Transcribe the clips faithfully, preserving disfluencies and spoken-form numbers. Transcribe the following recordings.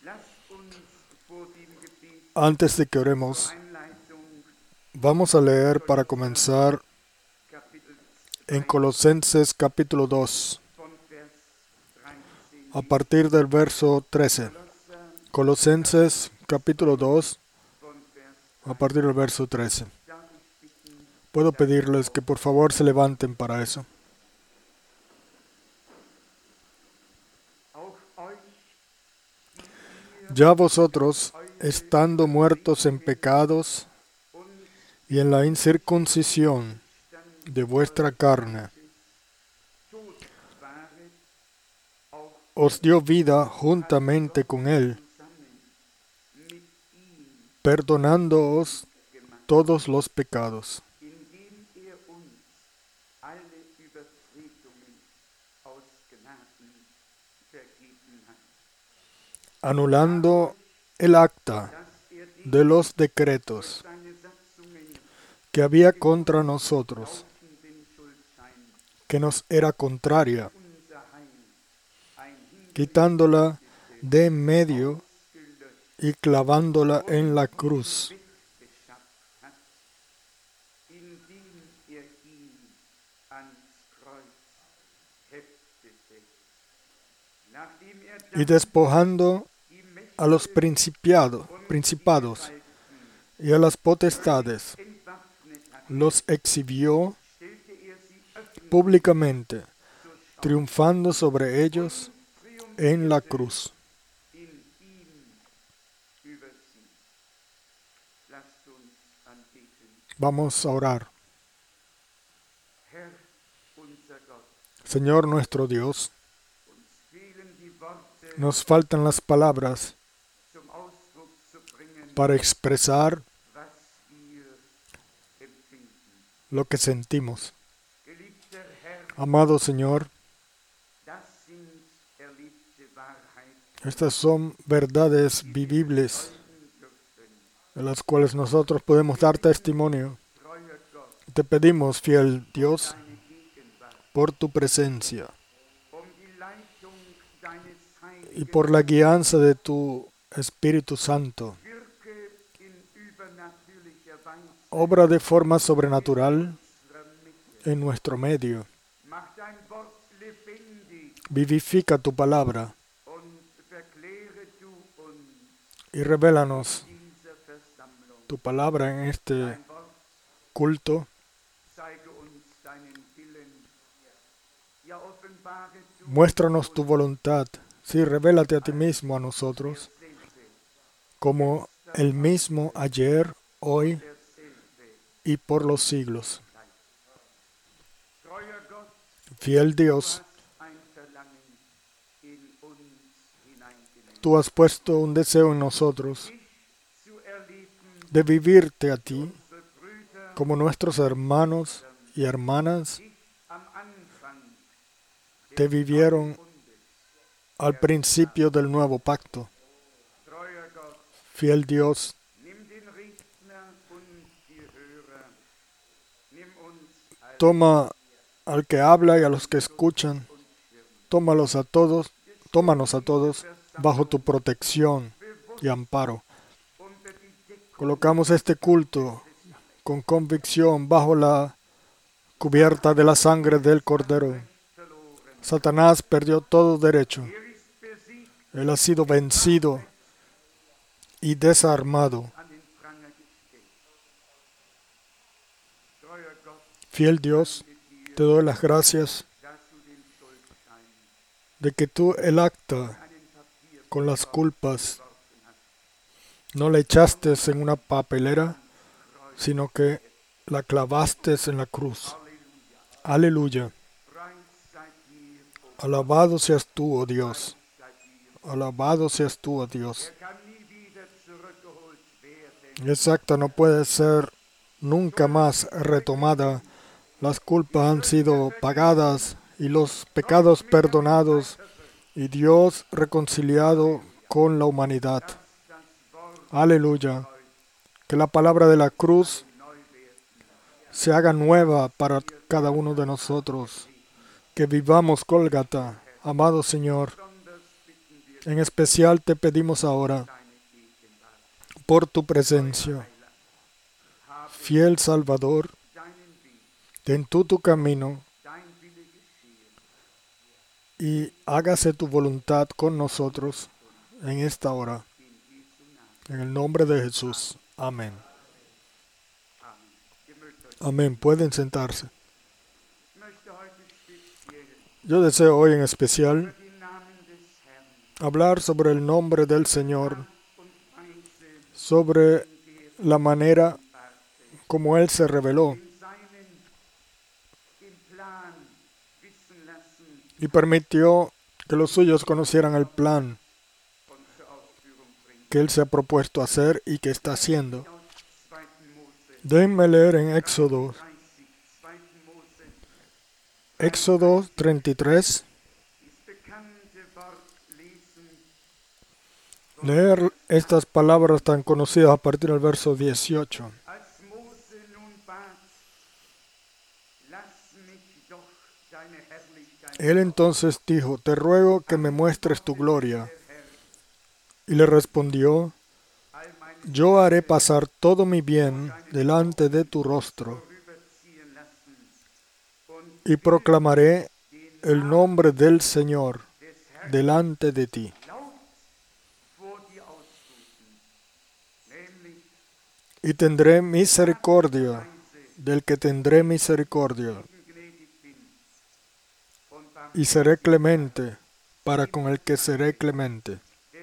Antes de que oremos, vamos a leer para comenzar en Colosenses capítulo dos, a partir del verso trece. Colosenses capítulo dos, a partir del verso trece. Puedo pedirles que por favor se levanten para eso. Ya vosotros, estando muertos en pecados y en la incircuncisión de vuestra carne, os dio vida juntamente con Él, perdonándoos todos los pecados, anulando el acta de los decretos que había contra nosotros, que nos era contraria, quitándola de en medio y clavándola en la cruz. Y despojando a los principiados, principados y a las potestades, los exhibió públicamente, triunfando sobre ellos en la cruz. Vamos a orar. Señor nuestro Dios, nos faltan las palabras para expresar lo que sentimos. Amado Señor, estas son verdades vivibles de las cuales nosotros podemos dar testimonio. Te pedimos, fiel Dios, por tu presencia y por la guianza de tu Espíritu Santo. Obra de forma sobrenatural en nuestro medio. Vivifica tu palabra y revélanos tu palabra en este culto. Muéstranos tu voluntad. Sí, revélate a ti mismo a nosotros como el mismo ayer, hoy y por los siglos. Fiel Dios, tú has puesto un deseo en nosotros de vivirte a ti como nuestros hermanos y hermanas te vivieron al principio del nuevo pacto. Fiel Dios, toma al que habla y a los que escuchan, tómalos a todos, tómanos a todos bajo tu protección y amparo. Colocamos este culto con convicción bajo la cubierta de la sangre del Cordero. Satanás perdió todo derecho. Él ha sido vencido y desarmado. Fiel Dios, te doy las gracias de que tú el acta con las culpas no la echaste en una papelera, sino que la clavaste en la cruz. Aleluya. Alabado seas tú, oh Dios. Alabado seas tú, oh Dios. Exacta no puede ser nunca más retomada. Las culpas han sido pagadas y los pecados perdonados y Dios reconciliado con la humanidad. Aleluya. Que la palabra de la cruz se haga nueva para cada uno de nosotros. Que vivamos Gólgata. Amado Señor, En especial te pedimos ahora por tu presencia. Fiel Salvador, ten tú tu camino y hágase tu voluntad con nosotros en esta hora. En el nombre de Jesús. Amén. Amén. Pueden sentarse. Yo deseo hoy en especial hablar sobre el nombre del Señor, sobre la manera como Él se reveló y permitió que los suyos conocieran el plan que Él se ha propuesto hacer y que está haciendo. Déjenme leer en Éxodo, Éxodo treinta y tres. Leer estas palabras tan conocidas a partir del verso dieciocho. Él entonces dijo: te ruego que me muestres tu gloria. Y le respondió: yo haré pasar todo mi bien delante de tu rostro, y proclamaré el nombre del Señor delante de ti. Y tendré misericordia del que tendré misericordia, y seré clemente para con el que seré clemente.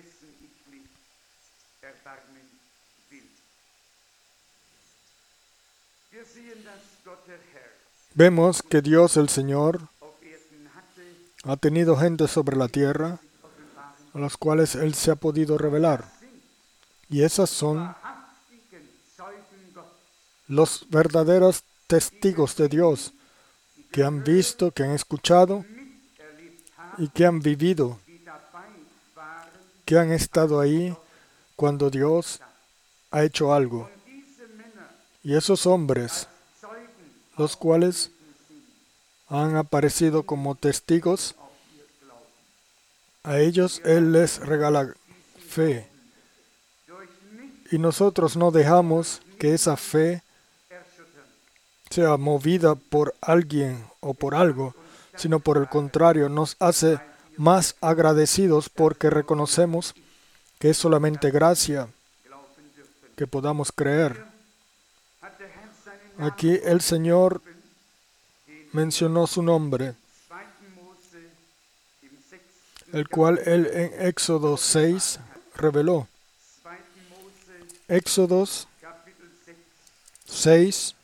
Vemos que Dios el Señor ha tenido gente sobre la tierra a las cuales Él se ha podido revelar. Y esas son los verdaderos testigos de Dios que han visto, que han escuchado y que han vivido, que han estado ahí cuando Dios ha hecho algo. Y esos hombres, los cuales han aparecido como testigos, a ellos Él les regala fe. Y nosotros no dejamos que esa fe sea movida por alguien o por algo, sino por el contrario, nos hace más agradecidos porque reconocemos que es solamente gracia que podamos creer. Aquí el Señor mencionó su nombre, el cual Él en Éxodo seis reveló. Éxodo seis,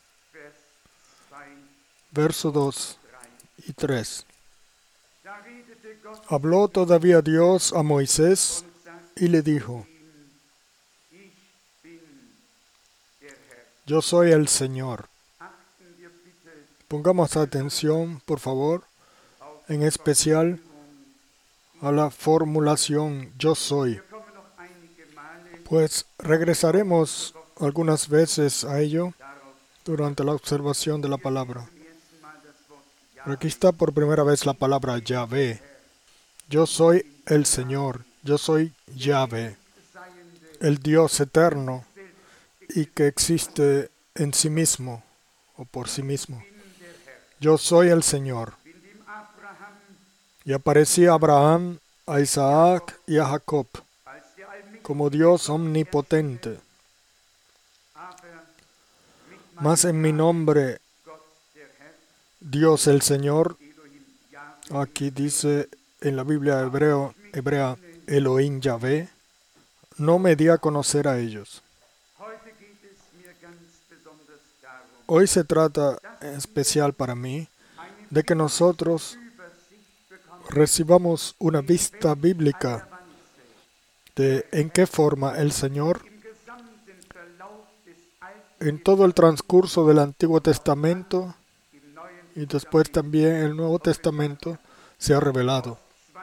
verso dos y tres. Habló todavía Dios a Moisés y le dijo: yo soy el Señor. Pongamos atención, por favor, en especial a la formulación yo soy, pues regresaremos algunas veces a ello durante la observación de la palabra. Pero aquí está por primera vez la palabra Yahvé. Yo soy el Señor, yo soy Yahvé, el Dios eterno y que existe en sí mismo o por sí mismo. Yo soy el Señor. Y aparecía a Abraham, a Isaac y a Jacob como Dios omnipotente. Mas en mi nombre, Dios el Señor, aquí dice en la Biblia hebreo, hebrea, Elohim Yahvé, no me di a conocer a ellos. Hoy se trata, en especial para mí, de que nosotros recibamos una vista bíblica de en qué forma el Señor, en todo el transcurso del Antiguo Testamento y después también el Nuevo Testamento, se ha revelado.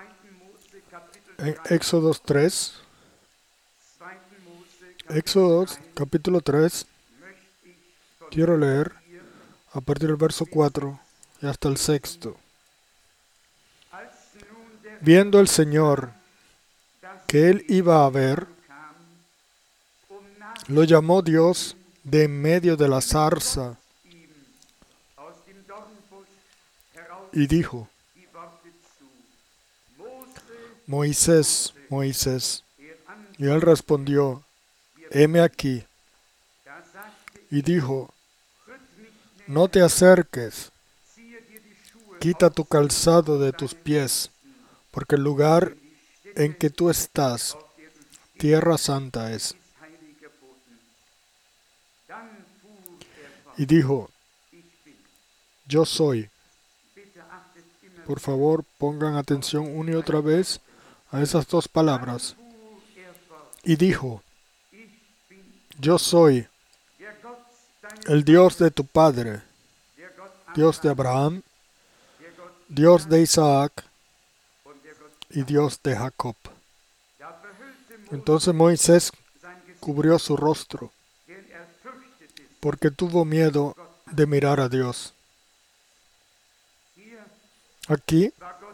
En Éxodo tres, Éxodo capítulo tres, quiero leer a partir del verso cuatro y hasta el sexto. Viendo el Señor que él iba a ver, lo llamó Dios de en medio de la zarza y dijo: Moisés, Moisés. Y él respondió: heme aquí. Y dijo: no te acerques, quita tu calzado de tus pies, porque el lugar en que tú estás, tierra santa es. Y dijo: yo soy. Por favor, pongan atención una y otra vez a esas dos palabras. Y dijo: yo soy el Dios de tu padre, Dios de Abraham, Dios de Isaac y Dios de Jacob. Entonces Moisés cubrió su rostro, porque tuvo miedo de mirar a Dios. Aquí,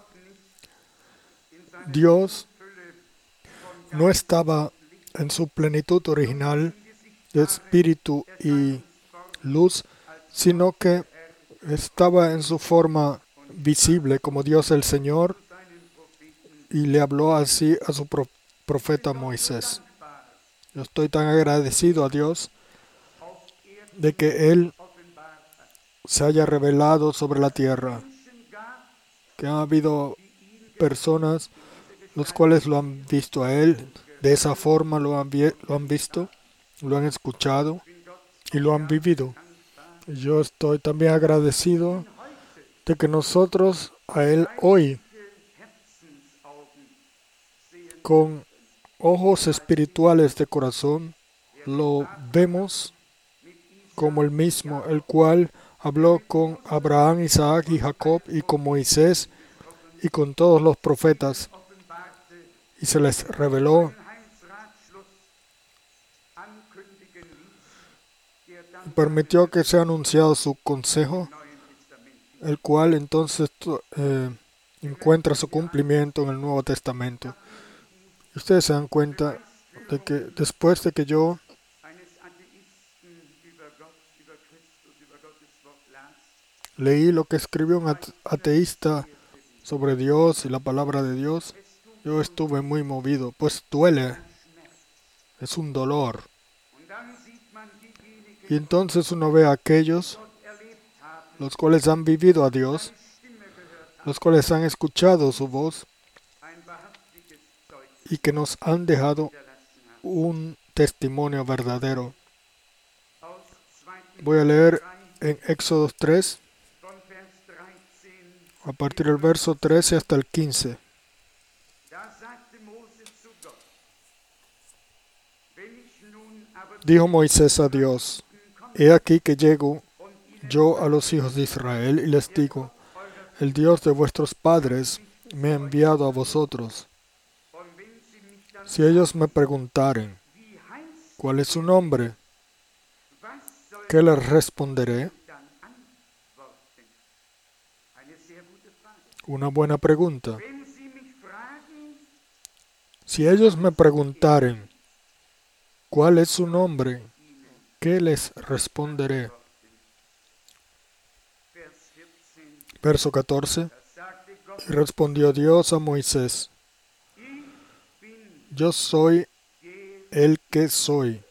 Dios no estaba en su plenitud original de espíritu y luz, sino que estaba en su forma visible como Dios el Señor, y le habló así a su pro- profeta Moisés. Yo estoy tan agradecido a Dios de que Él se haya revelado sobre la tierra, que ha habido personas los cuales lo han visto a Él, de esa forma lo han, vi- lo han visto, lo han escuchado y lo han vivido. Y yo estoy también agradecido de que nosotros a Él hoy, con ojos espirituales de corazón, lo vemos como el mismo, el cual habló con Abraham, Isaac y Jacob, y con Moisés y con todos los profetas, y se les reveló y permitió que sea anunciado su consejo, el cual entonces eh, encuentra su cumplimiento en el Nuevo Testamento. Y ustedes se dan cuenta de que después de que yo leí lo que escribió un ateísta sobre Dios y la palabra de Dios, yo estuve muy movido, pues duele, es un dolor. Y entonces uno ve a aquellos, los cuales han vivido a Dios, los cuales han escuchado su voz y que nos han dejado un testimonio verdadero. Voy a leer en Éxodo tres, a partir del verso trece hasta el quince. Dijo Moisés a Dios: he aquí que llego yo a los hijos de Israel y les digo: el Dios de vuestros padres me ha enviado a vosotros. Si ellos me preguntaren: ¿cuál es su nombre?, ¿qué les responderé? Una buena pregunta. Si ellos me preguntaren: ¿cuál es su nombre?, ¿qué les responderé? Verso catorce. Y respondió Dios a Moisés: yo soy el que soy.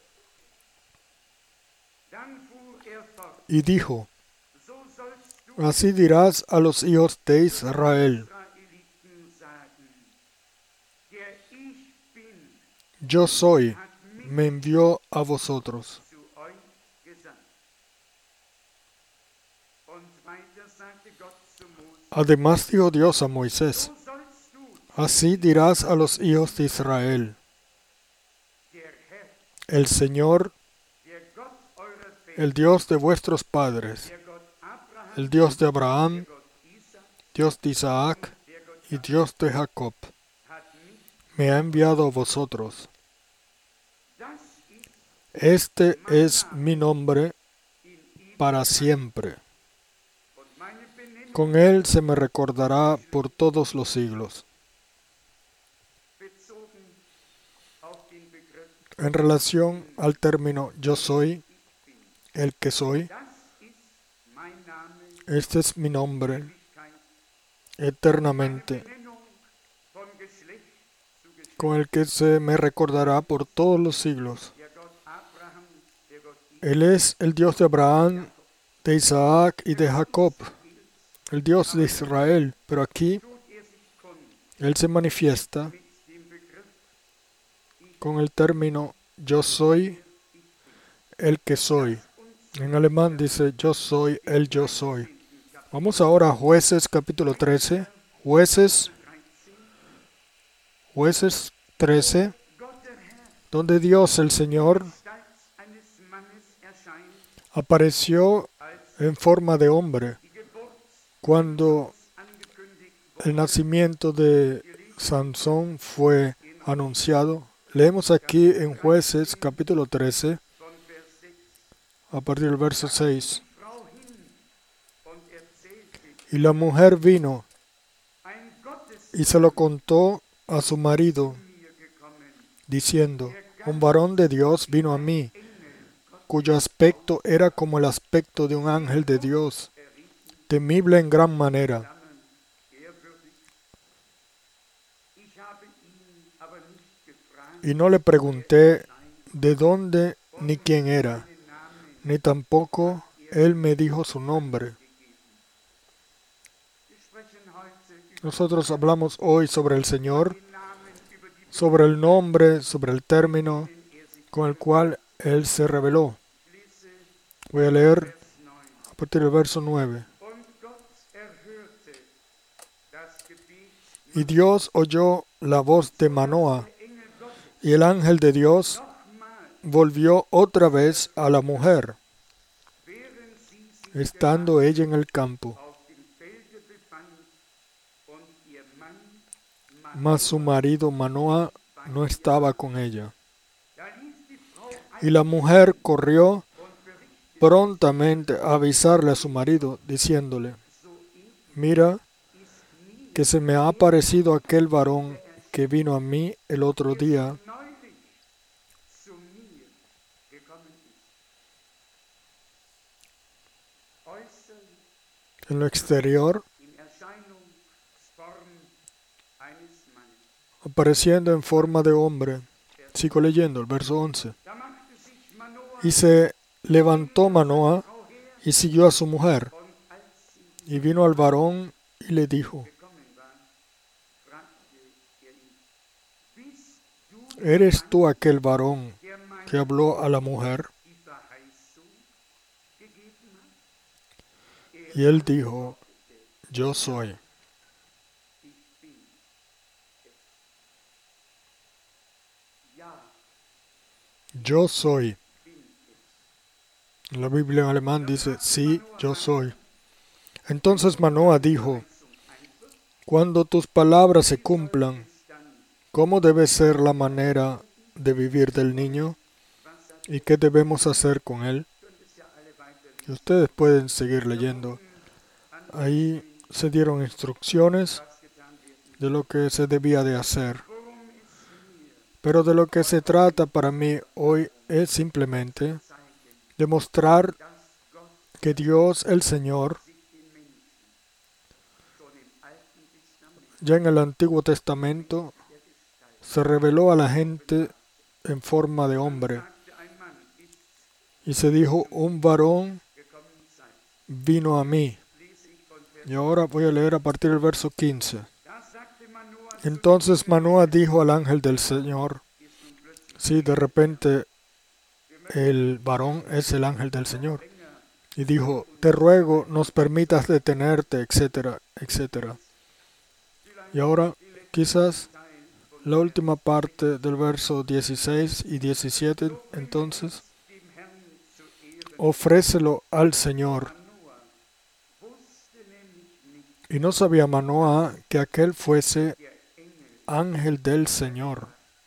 Y dijo: así dirás a los hijos de Israel: yo soy, me envió a vosotros. Además dijo Dios a Moisés: así dirás a los hijos de Israel: el Señor, el Dios de vuestros padres, el Dios de Abraham, Dios de Isaac y Dios de Jacob, me ha enviado a vosotros. Este es mi nombre para siempre. Con él se me recordará por todos los siglos. en relación al término yo soy, el que soy. Este es mi nombre eternamente, con el que se me recordará por todos los siglos. Él es el Dios de Abraham, de Isaac y de Jacob, el Dios de Israel. Pero aquí Él se manifiesta con el término yo soy el que soy. En alemán dice yo soy el yo soy. Vamos ahora a Jueces capítulo trece. Jueces, Jueces trece, donde Dios el Señor apareció en forma de hombre cuando el nacimiento de Sansón fue anunciado. Leemos aquí en Jueces capítulo trece, a partir del verso seis. Y la mujer vino y se lo contó a su marido, diciendo, un varón de Dios vino a mí, cuyo aspecto era como el aspecto de un ángel de Dios, temible en gran manera. Y no le pregunté de dónde ni quién era, ni tampoco él me dijo su nombre. Nosotros hablamos hoy sobre el Señor, sobre el nombre, sobre el término con el cual Él se reveló. Voy a leer a partir del verso nueve. Y Dios oyó la voz de Manoah, y el ángel de Dios volvió otra vez a la mujer, estando ella en el campo. Mas su marido Manoah no estaba con ella. Y la mujer corrió prontamente a avisarle a su marido, diciéndole, mira, que se me ha aparecido aquel varón que vino a mí el otro día, en lo exterior, apareciendo en forma de hombre. Sigo leyendo el verso once. Y se levantó Manoah y siguió a su mujer. Y vino al varón y le dijo, ¿eres tú aquel varón que habló a la mujer? Y él dijo, yo soy. Yo soy. En la Biblia en alemán dice, sí, yo soy. Entonces Manoah dijo, cuando tus palabras se cumplan, ¿cómo debe ser la manera de vivir del niño? ¿Y qué debemos hacer con él? Y ustedes pueden seguir leyendo. Ahí se dieron instrucciones de lo que se debía de hacer. Pero de lo que se trata para mí hoy es simplemente demostrar que Dios, el Señor, ya en el Antiguo Testamento, se reveló a la gente en forma de hombre. Y se dijo, un varón vino a mí. Y ahora voy a leer a partir del verso quince. Entonces Manoah dijo al ángel del Señor, sí, de repente el varón es el ángel del Señor. Y dijo, te ruego, nos permitas detenerte, etcétera, etcétera. Y ahora, quizás, la última parte del verso dieciséis y diecisiete, entonces, ofrécelo al Señor. Y no sabía Manoah que aquel fuese ángel del Señor.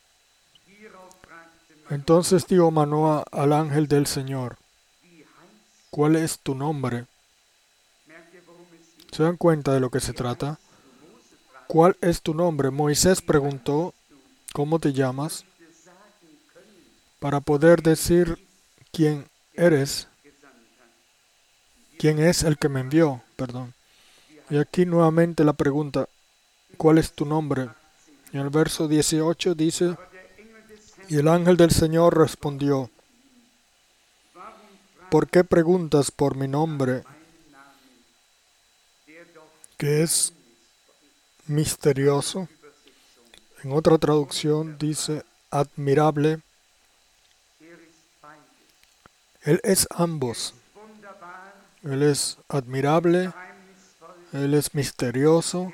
Entonces dijo Manoah al ángel del Señor, ¿cuál es tu nombre? ¿Se dan cuenta de lo que se trata? ¿Cuál es tu nombre? Moisés preguntó, ¿cómo te llamas? para poder decir quién eres, quién es el que me envió, perdón. Y aquí nuevamente la pregunta, ¿cuál es tu nombre? En el verso dieciocho dice, y el ángel del Señor respondió, ¿por qué preguntas por mi nombre, que es misterioso? En otra traducción dice, admirable. Él es ambos. Él es admirable, Él es misterioso,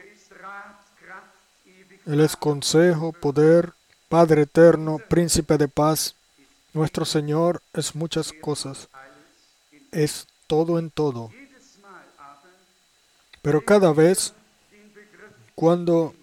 Él es consejo, poder, Padre eterno, príncipe de paz. Nuestro Señor es muchas cosas, es todo en todo. Pero cada vez, cuando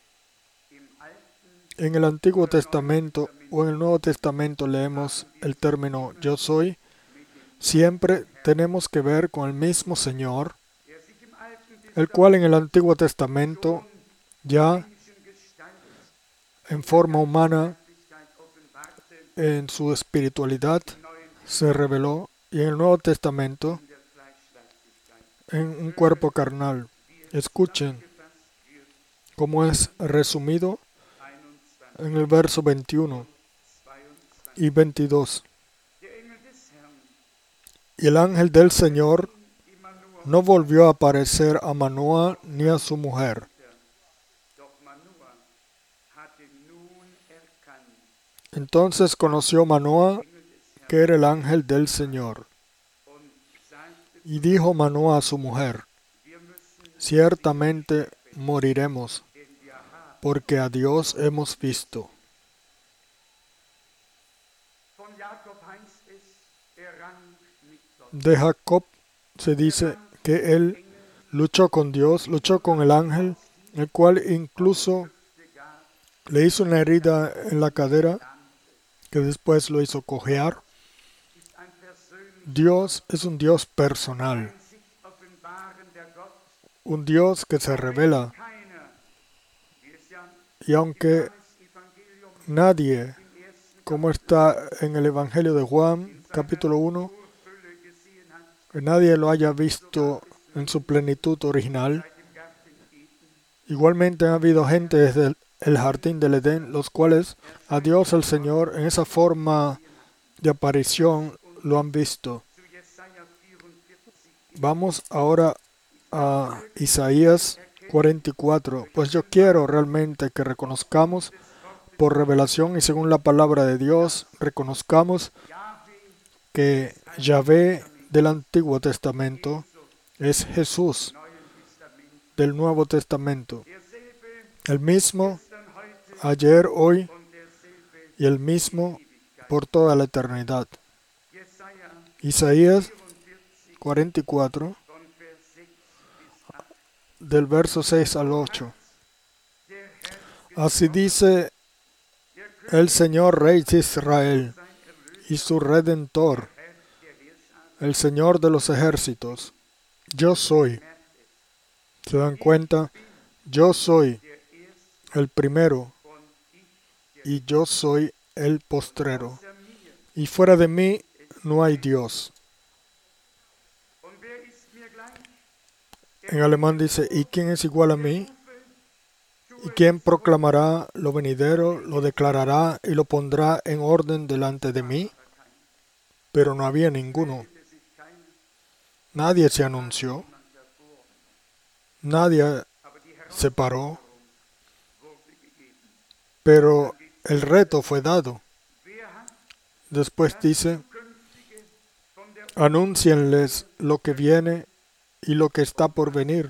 en el Antiguo Testamento o en el Nuevo Testamento leemos el término yo soy, siempre tenemos que ver con el mismo Señor, el cual en el Antiguo Testamento ya en forma humana, en su espiritualidad, se reveló, y en el Nuevo Testamento en un cuerpo carnal. Escuchen cómo es resumido en el verso veintiuno y veintidós. Y el ángel del Señor no volvió a aparecer a Manoah ni a su mujer. Entonces conoció Manoah que era el ángel del Señor. Y dijo Manoah a su mujer, ciertamente moriremos, porque a Dios hemos visto. De Jacob se dice que él luchó con Dios, luchó con el ángel, el cual incluso le hizo una herida en la cadera, que después lo hizo cojear. Dios es un Dios personal, un Dios que se revela. Y aunque nadie, como está en el Evangelio de Juan, capítulo uno, que nadie lo haya visto en su plenitud original, igualmente ha habido gente desde el, el jardín del Edén, los cuales a Dios el Señor en esa forma de aparición lo han visto. Vamos ahora a Isaías cuarenta y cuatro, pues yo quiero realmente que reconozcamos por revelación y según la palabra de Dios, reconozcamos que Yahvé del Antiguo Testamento es Jesús del Nuevo Testamento, el mismo ayer, hoy y el mismo por toda la eternidad. Isaías cuarenta y cuatro, del verso seis al ocho. Así dice el Señor Rey de Israel y su Redentor, el Señor de los ejércitos. Yo soy. ¿Se dan cuenta? Yo soy el primero y yo soy el postrero. Y fuera de mí no hay Dios. En alemán dice, ¿y quién es igual a mí? ¿Y quién proclamará lo venidero, lo declarará y lo pondrá en orden delante de mí? Pero no había ninguno. Nadie se anunció. Nadie se paró. Pero el reto fue dado. Después dice, anúncienles lo que viene y lo que está por venir.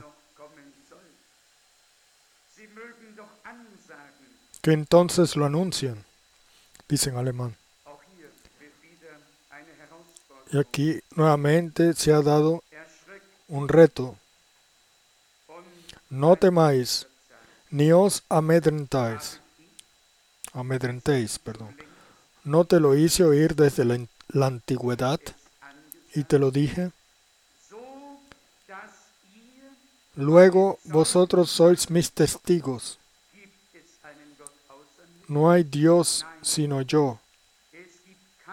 Que entonces lo anuncien, dice en alemán. Y aquí nuevamente se ha dado un reto. No temáis, ni os amedrentáis. Amedrentéis, perdón. No te lo hice oír desde la, la antigüedad, y te lo dije. Luego vosotros sois mis testigos. No hay Dios sino yo.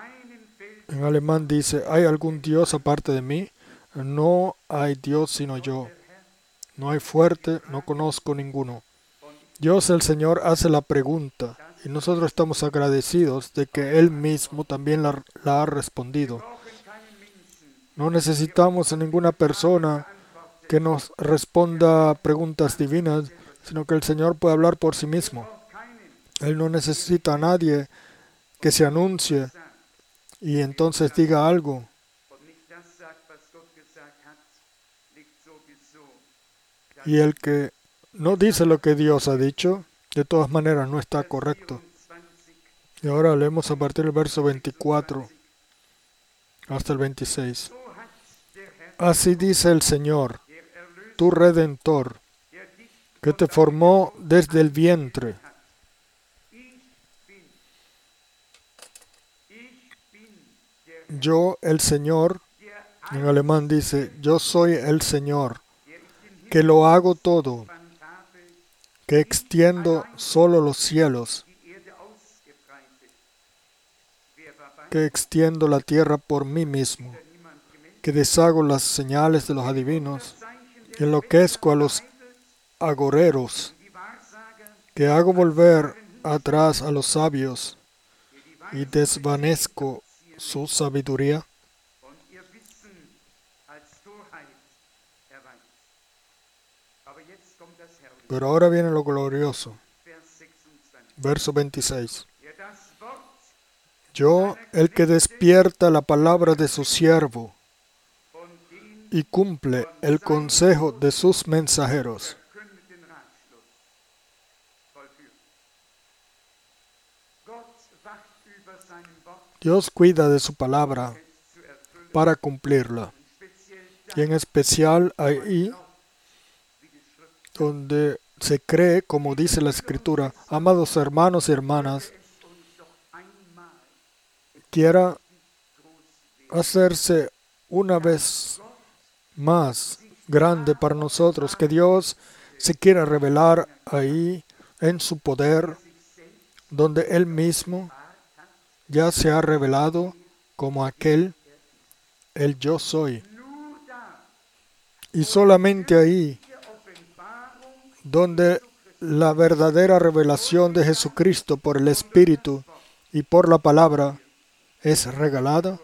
En alemán dice, ¿hay algún Dios aparte de mí? No hay Dios sino yo. No hay fuerte, no conozco ninguno. Dios el Señor hace la pregunta y nosotros estamos agradecidos de que Él mismo también la, la ha respondido. No necesitamos a ninguna persona que nos responda preguntas divinas, sino que el Señor puede hablar por sí mismo. Él no necesita a nadie que se anuncie y entonces diga algo. Y el que no dice lo que Dios ha dicho, de todas maneras no está correcto. Y ahora leemos a partir del verso veinticuatro hasta el veintiséis. Así dice el Señor, tu Redentor, que te formó desde el vientre. Yo, el Señor, en alemán dice, yo soy el Señor, que lo hago todo, que extiendo solo los cielos, que extiendo la tierra por mí mismo, que deshago las señales de los adivinos, que enloquezco a los agoreros, que hago volver atrás a los sabios y desvanezco su sabiduría. Pero ahora viene lo glorioso. Verso veintiséis. Yo, el que despierta la palabra de su siervo y cumple el consejo de sus mensajeros. Dios cuida de su palabra para cumplirla. Y en especial ahí donde se cree, como dice la Escritura, amados hermanos y hermanas, quiera hacerse una vez más grande para nosotros, que Dios se quiera revelar ahí en su poder, donde Él mismo ya se ha revelado como aquel, el yo soy. Y solamente ahí, donde la verdadera revelación de Jesucristo por el Espíritu y por la palabra es regalada,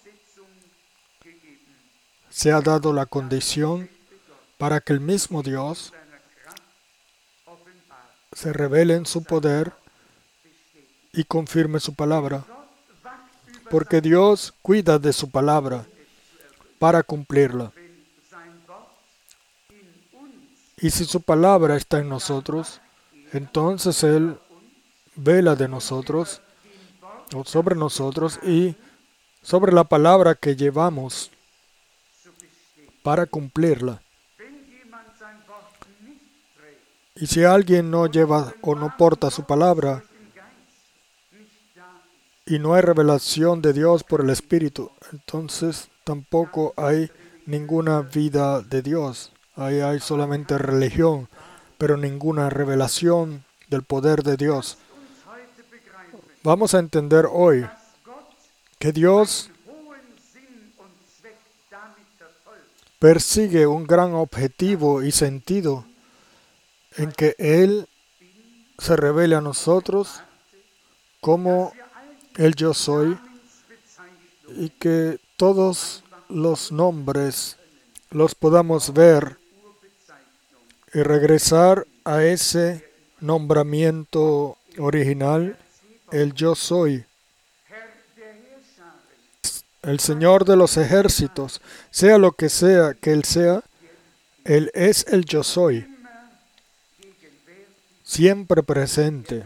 se ha dado la condición para que el mismo Dios se revele en su poder y confirme su palabra. Porque Dios cuida de su palabra para cumplirla. Y si su palabra está en nosotros, entonces Él vela de nosotros, o sobre nosotros, y sobre la palabra que llevamos para cumplirla. Y si alguien no lleva o no porta su palabra, y no hay revelación de Dios por el Espíritu, entonces tampoco hay ninguna vida de Dios. Ahí hay solamente religión, pero ninguna revelación del poder de Dios. Vamos a entender hoy que Dios persigue un gran objetivo y sentido en que Él se revele a nosotros como el yo soy, y que todos los nombres los podamos ver y regresar a ese nombramiento original, el yo soy. El Señor de los ejércitos, sea lo que sea que Él sea, Él es el yo soy, siempre presente.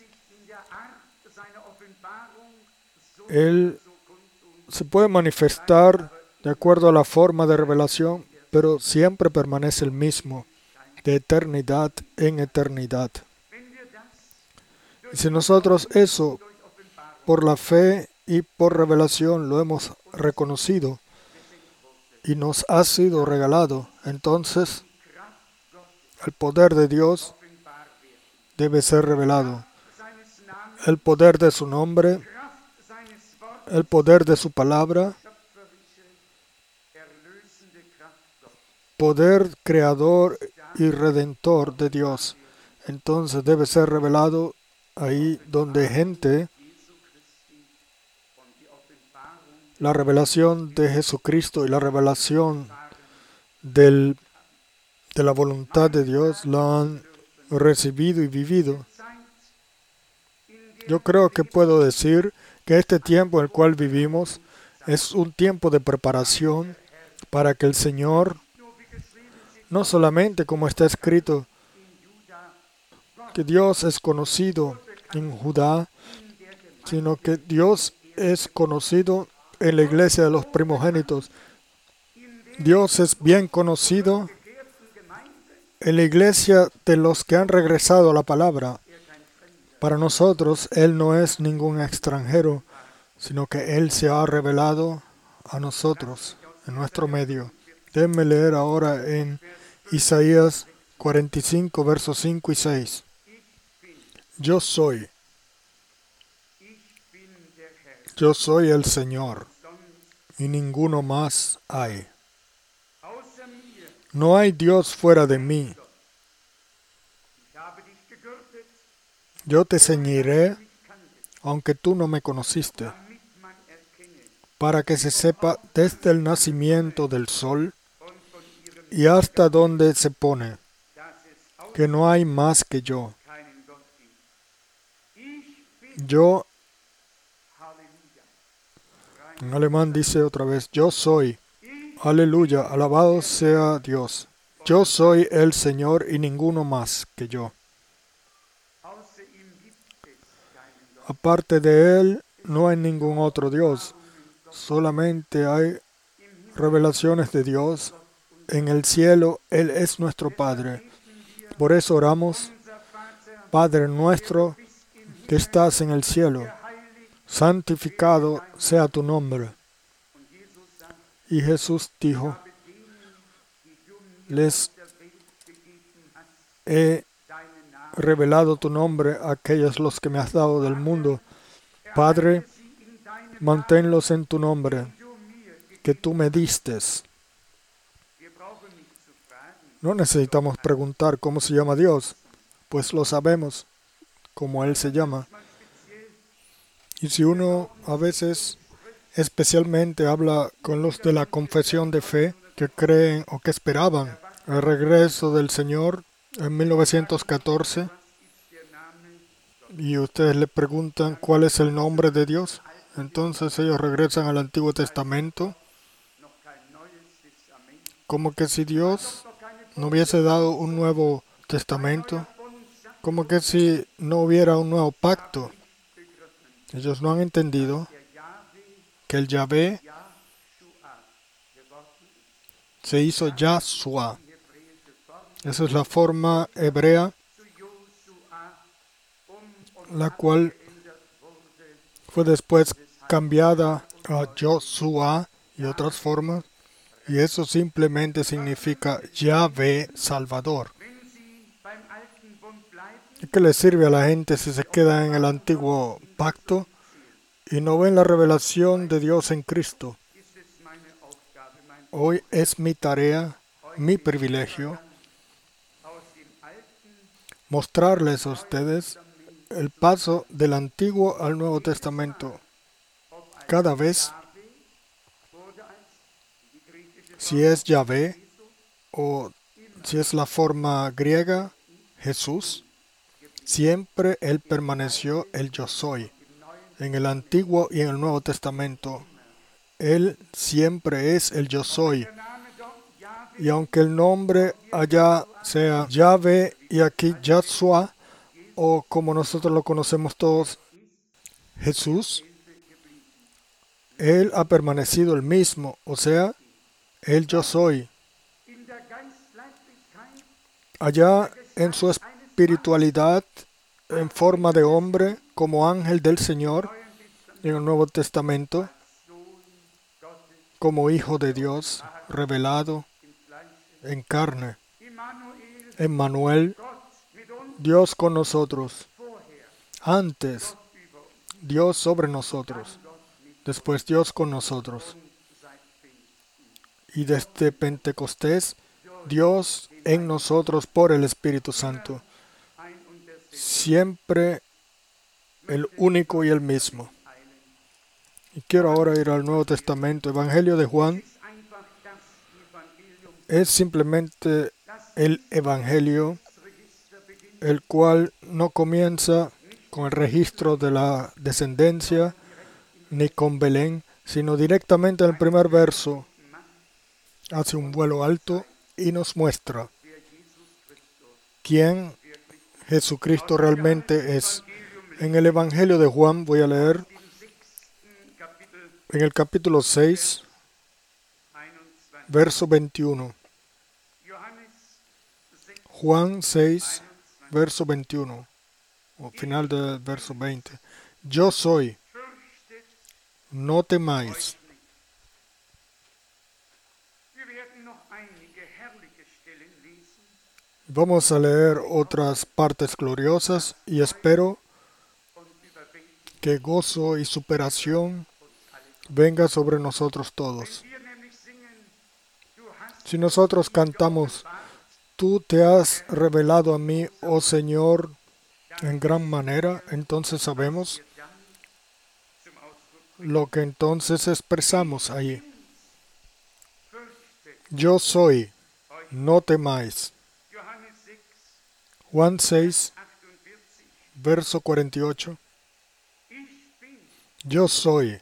Él se puede manifestar de acuerdo a la forma de revelación, pero siempre permanece el mismo, de eternidad en eternidad. Y si nosotros eso, por la fe y por revelación, lo hemos reconocido y nos ha sido regalado, entonces el poder de Dios debe ser revelado. El poder de su nombre, el poder de su palabra, poder creador y redentor de Dios. Entonces debe ser revelado ahí donde gente, la revelación de Jesucristo y la revelación del, de la voluntad de Dios la han recibido y vivido. Yo creo que puedo decir que este tiempo en el cual vivimos es un tiempo de preparación para que el Señor, no solamente como está escrito, que Dios es conocido en Judá, sino que Dios es conocido en la iglesia de los primogénitos. Dios es bien conocido en la iglesia de los que han regresado a la palabra. Para nosotros, Él no es ningún extranjero, sino que Él se ha revelado a nosotros, en nuestro medio. Déjenme leer ahora en Isaías cuarenta y cinco, versos cinco y seis. Yo soy, yo soy el Señor, y ninguno más hay. No hay Dios fuera de mí. Yo te ceñiré, aunque tú no me conociste, para que se sepa desde el nacimiento del sol y hasta donde se pone, que no hay más que yo. Yo, en alemán dice otra vez, yo soy. Aleluya, alabado sea Dios. Yo soy el Señor y ninguno más que yo. Aparte de Él, no hay ningún otro Dios. Solamente hay revelaciones de Dios. En el cielo, Él es nuestro Padre. Por eso oramos, Padre nuestro que estás en el cielo, santificado sea tu nombre. Y Jesús dijo, les he revelado tu nombre a aquellos los que me has dado del mundo. Padre, manténlos en tu nombre, que tú me distes. No necesitamos preguntar cómo se llama Dios, pues lo sabemos, como Él se llama. Y si uno a veces especialmente habla con los de la confesión de fe, que creen o que esperaban el regreso del Señor en mil novecientos catorce, y ustedes le preguntan cuál es el nombre de Dios, entonces ellos regresan al Antiguo Testamento, como que si Dios no hubiese dado un nuevo testamento, como que si no hubiera un nuevo pacto. Ellos no han entendido que el Yahvé se hizo Yahshua. Esa es la forma hebrea, la cual fue después cambiada a Joshua y otras formas, y eso simplemente significa Yahvé Salvador. ¿Y qué le sirve a la gente si se queda en el antiguo pacto y no ven la revelación de Dios en Cristo? Hoy es mi tarea, mi privilegio, mostrarles a ustedes el paso del Antiguo al Nuevo Testamento. Cada vez, si es Yahvé o si es la forma griega, Jesús, siempre Él permaneció el yo soy. En el Antiguo y en el Nuevo Testamento, Él siempre es el yo soy. Y aunque el nombre allá sea Yahvé y aquí Yahshua, o como nosotros lo conocemos todos, Jesús, Él ha permanecido el mismo, o sea, el yo soy. Allá en su espiritualidad, en forma de hombre, como ángel del Señor, en el Nuevo Testamento, como Hijo de Dios, revelado en carne. Emmanuel, Dios con nosotros. Antes, Dios sobre nosotros. después Dios con nosotros. Y desde Pentecostés, Dios en nosotros por el Espíritu Santo. Siempre el único y el mismo. Y quiero ahora ir al Nuevo Testamento. Evangelio de Juan es simplemente el Evangelio, el cual no comienza con el registro de la descendencia, ni con Belén, sino directamente en el primer verso. Hace un vuelo alto y nos muestra quién Jesucristo realmente es. En el Evangelio de Juan voy a leer en el capítulo seis, verso veintiuno. Juan seis, verso veintiuno, o final del verso veinte. Yo soy, no temáis. Vamos a leer otras partes gloriosas y espero que gozo y superación venga sobre nosotros todos. Si nosotros cantamos, tú te has revelado a mí, oh Señor, en gran manera, entonces sabemos lo que entonces expresamos ahí. Yo soy, no temáis. Juan seis, verso cuarenta y ocho. Yo soy.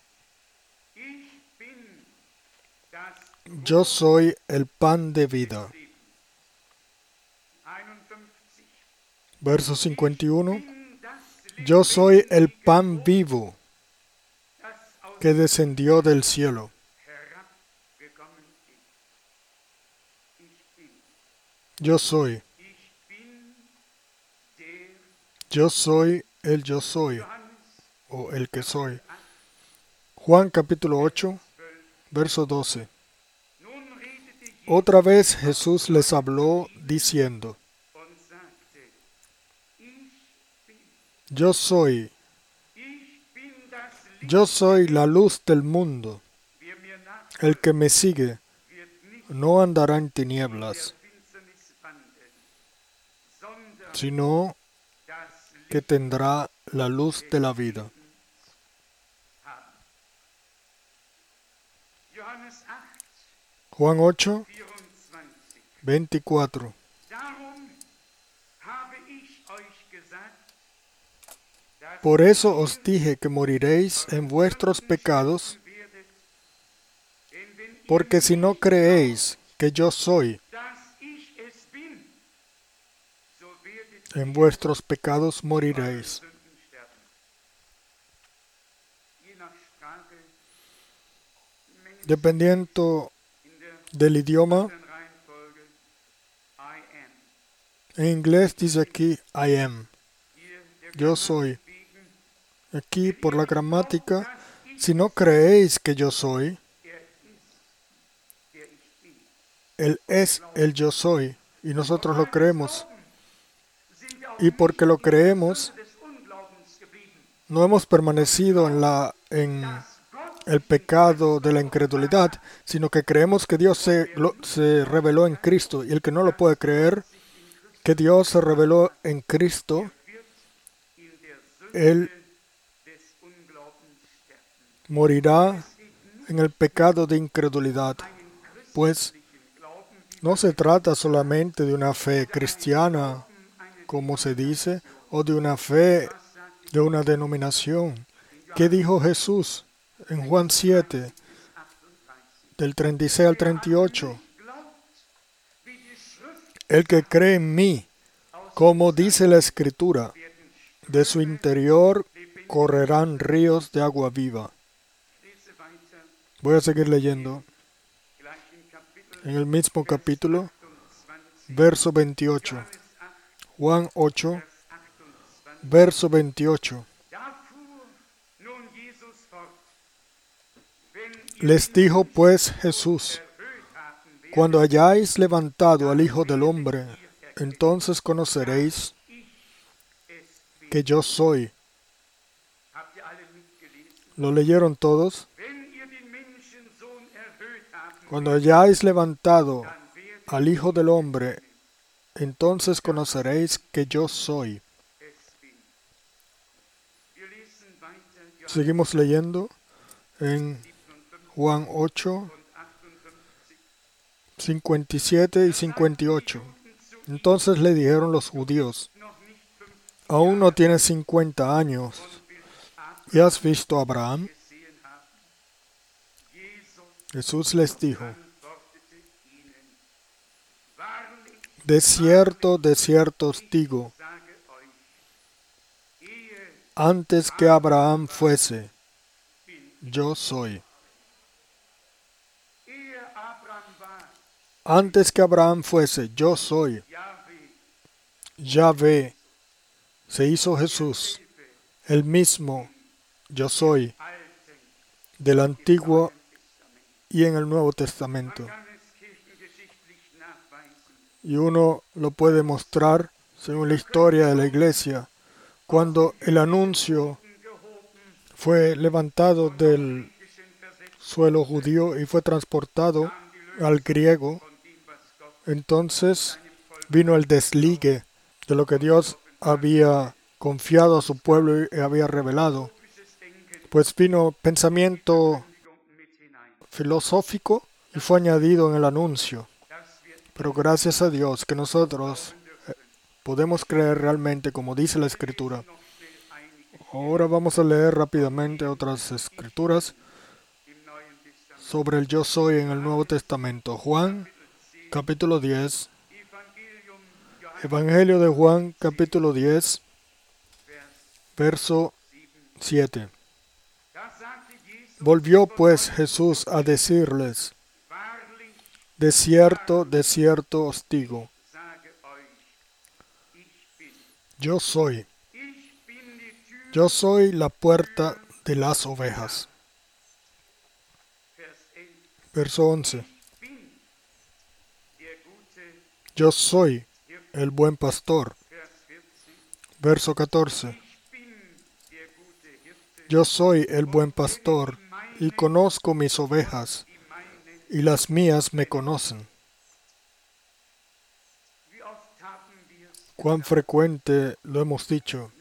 Yo soy el pan de vida. Verso cincuenta y uno. Yo soy el pan vivo que descendió del cielo. Yo soy. Yo soy el yo soy, o el que soy. Juan capítulo ocho, verso doce. Otra vez Jesús les habló diciendo, yo soy, yo soy la luz del mundo. El que me sigue no andará en tinieblas, sino que tendrá la luz de la vida. Juan ocho, veinticuatro. Por eso os dije que moriréis en vuestros pecados, porque si no creéis que yo soy, en vuestros pecados moriréis. Dependiendo del idioma, en inglés dice aquí, I am. Yo soy. Aquí, por la gramática, si no creéis que yo soy, Él es el yo soy, y nosotros lo creemos. Y porque lo creemos, no hemos permanecido en, la, en el pecado de la incredulidad, sino que creemos que Dios se, lo, se reveló en Cristo. Y el que no lo puede creer, que Dios se reveló en Cristo, Él morirá en el pecado de incredulidad. Pues no se trata solamente de una fe cristiana, como se dice, o de una fe de una denominación. ¿Qué dijo Jesús en Juan siete, del treinta y seis al treinta y ocho? El que cree en mí, como dice la Escritura, de su interior correrán ríos de agua viva. Voy a seguir leyendo. En el mismo capítulo, verso veintiocho. Juan ocho, verso veintiocho. Les dijo pues Jesús, cuando hayáis levantado al Hijo del Hombre, entonces conoceréis que yo soy. ¿Lo leyeron todos? Cuando hayáis levantado al Hijo del Hombre, entonces conoceréis que yo soy. Seguimos leyendo en Juan ocho, cincuenta y siete y cincuenta y ocho. Entonces le dijeron los judíos: ¿aún no tienes cincuenta años y has visto a Abraham? Jesús les dijo: de cierto, de cierto os digo, antes que Abraham fuese, yo soy. Antes que Abraham fuese, yo soy. Yahvé se hizo Jesús, el mismo yo soy, del Antiguo y en el Nuevo Testamento. Y uno lo puede mostrar según la historia de la iglesia, cuando el anuncio fue levantado del suelo judío y fue transportado al griego. Entonces vino el desligue de lo que Dios había confiado a su pueblo y había revelado. Pues vino pensamiento filosófico y fue añadido en el anuncio. Pero gracias a Dios que nosotros podemos creer realmente como dice la Escritura. Ahora vamos a leer rápidamente otras escrituras sobre el yo soy en el Nuevo Testamento. Juan, capítulo diez. Evangelio de Juan, capítulo diez, verso siete. Volvió pues Jesús a decirles: de cierto, de cierto os digo, yo soy. Yo soy la puerta de las ovejas. Verso once. Yo soy el buen pastor. Verso catorce. Yo soy el buen pastor y conozco mis ovejas, y las mías me conocen. Cuán frecuente lo hemos dicho.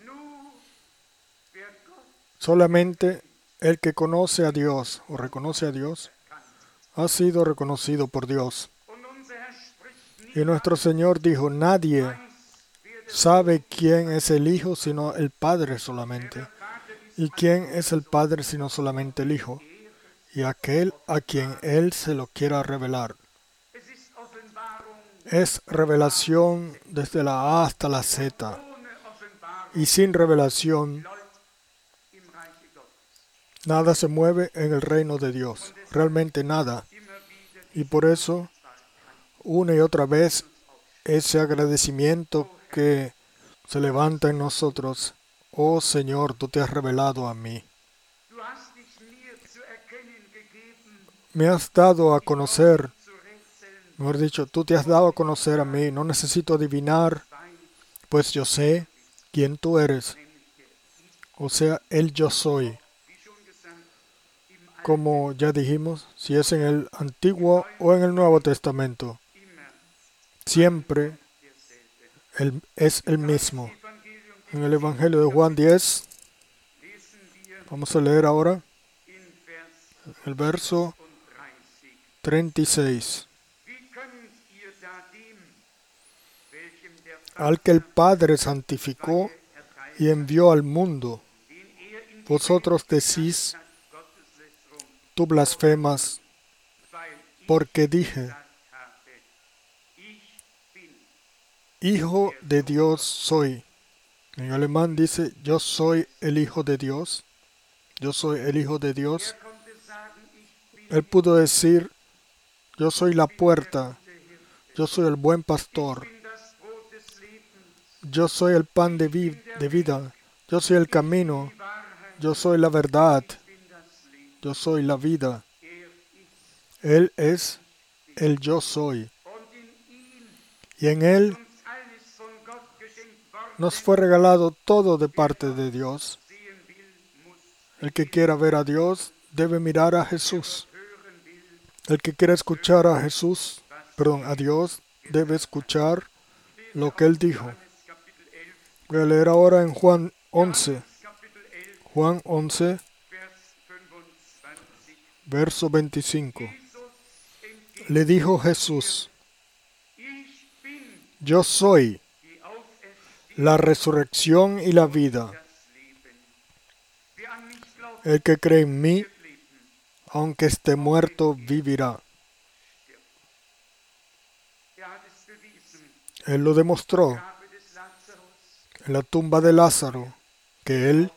Solamente el que conoce a Dios o reconoce a Dios ha sido reconocido por Dios. Y nuestro Señor dijo: nadie sabe quién es el Hijo sino el Padre solamente. ¿Y quién es el Padre sino solamente el Hijo? Y aquel a quien Él se lo quiera revelar. Es revelación desde la A hasta la Z. Y sin revelación, nada se mueve en el reino de Dios. Realmente nada. Y por eso, una y otra vez, ese agradecimiento que se levanta en nosotros. Oh Señor, tú te has revelado a mí. Me has dado a conocer, mejor dicho, tú te has dado a conocer a mí. No necesito adivinar, pues yo sé quién tú eres. O sea, el yo soy. Como ya dijimos, si es en el Antiguo o en el Nuevo Testamento, siempre él es el mismo. En el Evangelio de Juan diez, vamos a leer ahora el verso treinta y seis. Al que el Padre santificó y envió al mundo, vosotros decís: tú blasfemas, porque dije, Hijo de Dios soy. En alemán dice: yo soy el Hijo de Dios. Yo soy el Hijo de Dios. Él pudo decir: yo soy la puerta. Yo soy el buen pastor. Yo soy el pan de, vi- de vida. Yo soy el camino. Yo soy la verdad. Yo soy la vida. Él es el yo soy. Y en Él nos fue regalado todo de parte de Dios. El que quiera ver a Dios debe mirar a Jesús. El que quiera escuchar a Jesús, perdón, a Dios, debe escuchar lo que Él dijo. Voy a leer ahora en Juan once. Juan once, verso veinticinco. Le dijo Jesús: Yo soy la resurrección y la vida. El que cree en mí, aunque esté muerto, vivirá. Él lo demostró en la tumba de Lázaro, que Él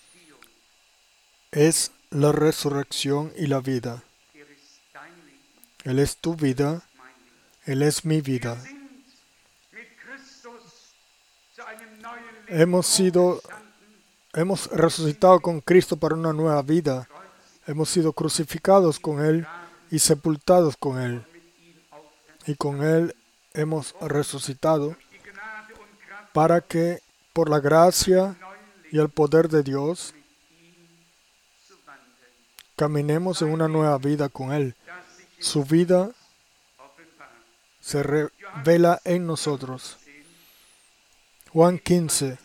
es la resurrección y la vida. Él es tu vida, Él es mi vida. Hemos sido, hemos resucitado con Cristo para una nueva vida. Hemos sido crucificados con Él y sepultados con Él. Y con Él hemos resucitado para que, por la gracia y el poder de Dios, caminemos en una nueva vida con Él. Su vida se revela en nosotros. Juan quince.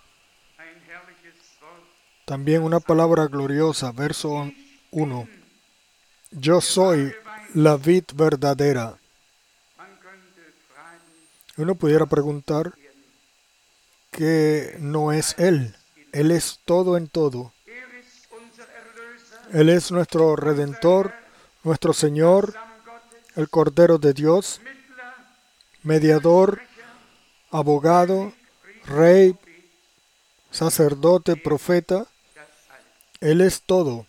También una palabra gloriosa, verso uno. Yo soy la vid verdadera. Uno pudiera preguntar que no es Él. Él es todo en todo. Él es nuestro Redentor, nuestro Señor, el Cordero de Dios, mediador, abogado, Rey, sacerdote, profeta. Él es todo.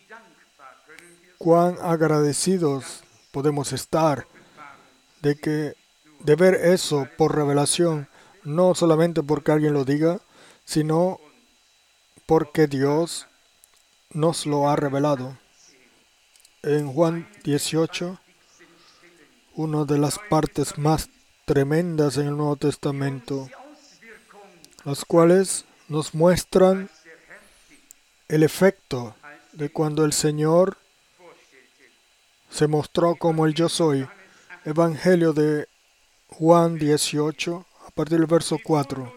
Cuán agradecidos podemos estar de que de ver eso por revelación, no solamente porque alguien lo diga, sino porque Dios nos lo ha revelado. En Juan dieciocho, una de las partes más tremendas en el Nuevo Testamento, las cuales nos muestran el efecto de cuando el Señor se mostró como el Yo Soy. Evangelio de Juan dieciocho, a partir del verso cuatro.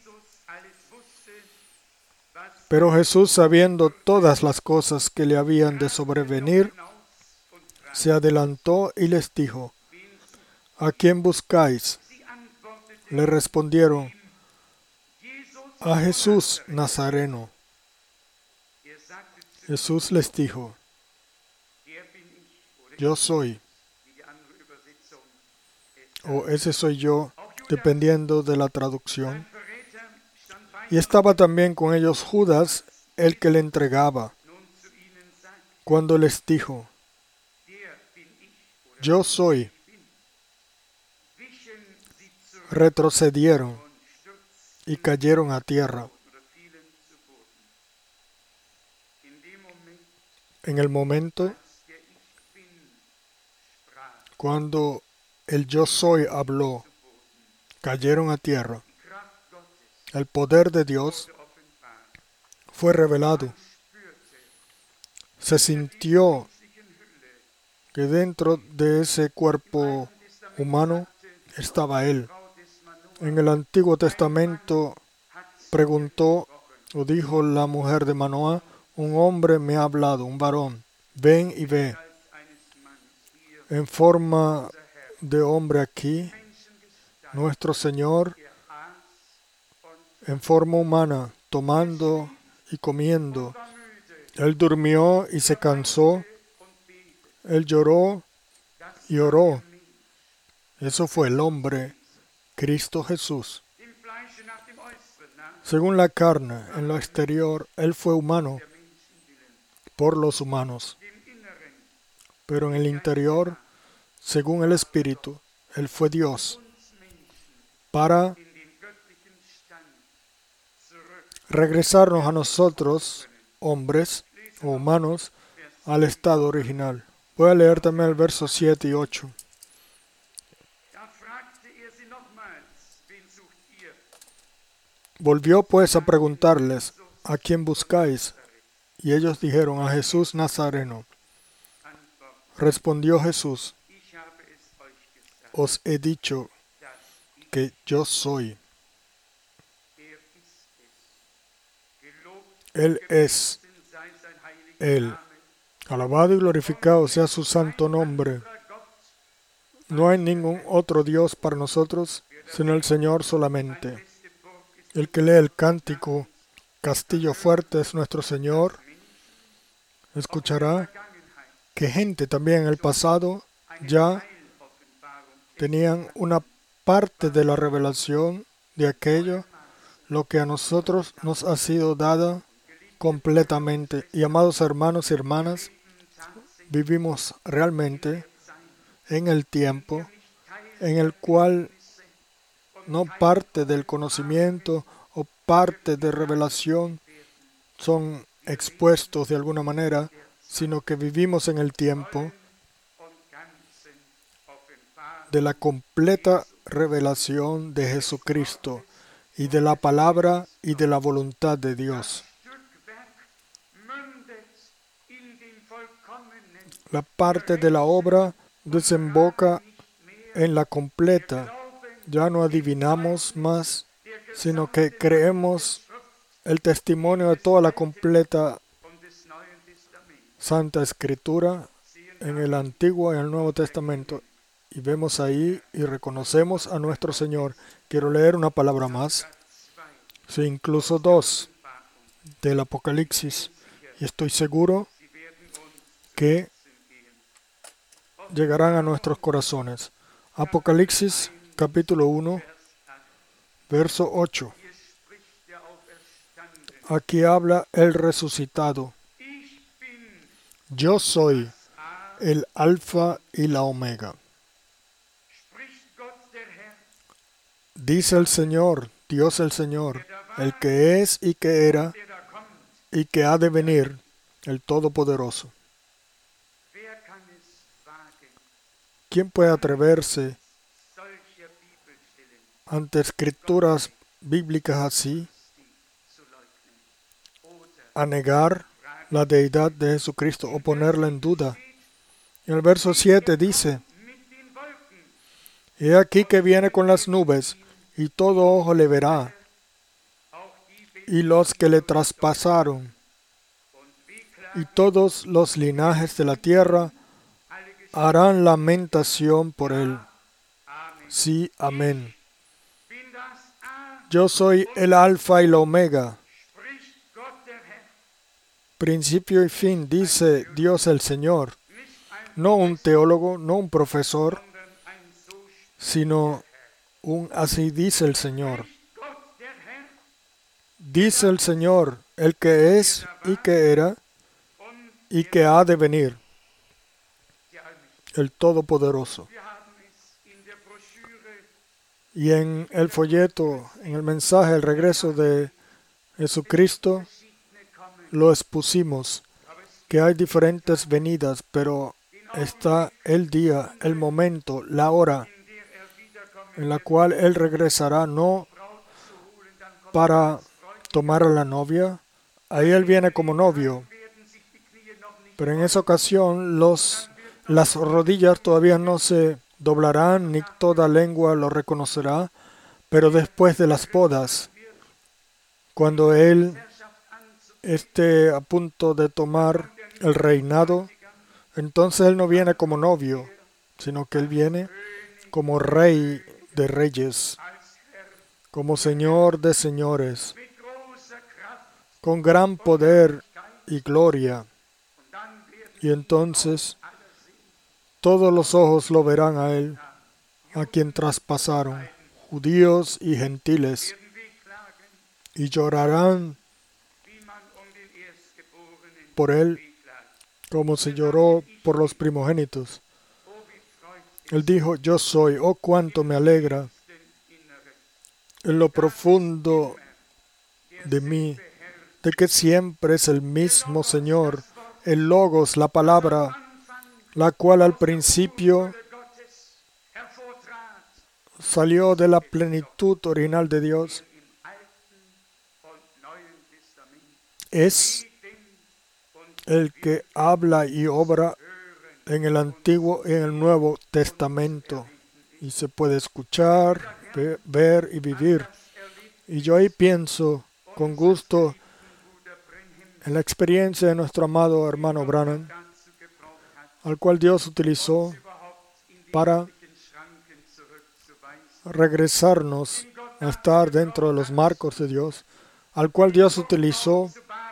Pero Jesús, sabiendo todas las cosas que le habían de sobrevenir, se adelantó y les dijo: ¿A quién buscáis? Le respondieron: a Jesús Nazareno. Jesús les dijo: Yo soy. O ese soy yo, dependiendo de la traducción. Y estaba también con ellos Judas, el que le entregaba. Cuando les dijo: Yo soy, retrocedieron y cayeron a tierra. En el momento cuando el Yo Soy habló, cayeron a tierra. El poder de Dios fue revelado. Se sintió que dentro de ese cuerpo humano estaba Él. En el Antiguo Testamento preguntó o dijo la mujer de Manoah: un hombre me ha hablado, un varón, ven y ve. En forma de hombre aquí, nuestro Señor, en forma humana, tomando y comiendo. Él durmió y se cansó. Él lloró y oró. Eso fue el hombre, Cristo Jesús. Según la carne, en lo exterior, Él fue humano por los humanos. Pero en el interior, según el Espíritu, Él fue Dios para regresarnos a nosotros, hombres o humanos, al estado original. Voy a leer también el verso siete y ocho. Volvió pues a preguntarles: ¿a quién buscáis? Y ellos dijeron: a Jesús Nazareno. Respondió Jesús: os he dicho que yo soy. Él es Él. Alabado y glorificado sea su santo nombre. No hay ningún otro Dios para nosotros, sino el Señor solamente. El que lee el cántico, Castillo fuerte es nuestro Señor, escuchará que gente también en el pasado ya tenían una parte de la revelación de aquello, lo que a nosotros nos ha sido dada completamente. Y amados hermanos y hermanas, vivimos realmente en el tiempo en el cual no parte del conocimiento o parte de revelación son expuestos de alguna manera, sino que vivimos en el tiempo de la completa revelación de Jesucristo y de la palabra y de la voluntad de Dios. La parte de la obra desemboca en la completa. Ya no adivinamos más, sino que creemos el testimonio de toda la completa Santa Escritura en el Antiguo y el Nuevo Testamento. Y vemos ahí y reconocemos a nuestro Señor. Quiero leer una palabra más, sí, incluso dos, del Apocalipsis. Y estoy seguro que llegarán a nuestros corazones. Apocalipsis capítulo uno, verso ocho. Aquí habla el resucitado. Yo soy el Alfa y la Omega. Dice el Señor, Dios el Señor, el que es y que era y que ha de venir, el Todopoderoso. ¿Quién puede atreverse ante escrituras bíblicas así a negar la deidad de Jesucristo o ponerla en duda? En el verso siete dice: He aquí que viene con las nubes, y todo ojo le verá, y los que le traspasaron, y todos los linajes de la tierra harán lamentación por él. Sí, amén. Yo soy el Alfa y la Omega, principio y fin, dice Dios el Señor. No un teólogo, no un profesor, sino un así dice el Señor. Dice el Señor, el que es y que era y que ha de venir, el Todopoderoso. Y en el folleto, en el mensaje, el regreso de Jesucristo, lo expusimos, que hay diferentes venidas, pero está el día, el momento, la hora en la cual Él regresará, no para tomar a la novia. Ahí Él viene como novio, pero en esa ocasión los, las rodillas todavía no se doblarán, ni toda lengua lo reconocerá, pero después de las bodas, cuando Él esté a punto de tomar el reinado, entonces Él no viene como novio, sino que Él viene como Rey de reyes, como Señor de señores, con gran poder y gloria. Y entonces todos los ojos lo verán a Él, a quien traspasaron, judíos y gentiles, y llorarán por Él como se lloró por los primogénitos. Él dijo: yo soy, oh cuánto me alegra en lo profundo de mí, de que siempre es el mismo Señor, el Logos, la palabra, la cual al principio salió de la plenitud original de Dios, es el que habla y obra en el Antiguo y en el Nuevo Testamento. Y se puede escuchar, ve, ver y vivir. Y yo ahí pienso con gusto en la experiencia de nuestro amado hermano Branham, al cual Dios utilizó para regresarnos a estar dentro de los marcos de Dios, al cual Dios utilizó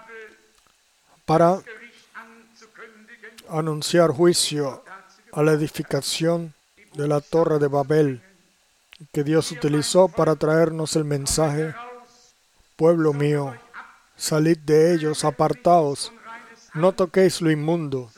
para anunciar juicio a la edificación de la Torre de Babel, que Dios utilizó para traernos el mensaje: pueblo mío, salid de ellos, apartaos, no toquéis lo inmundo,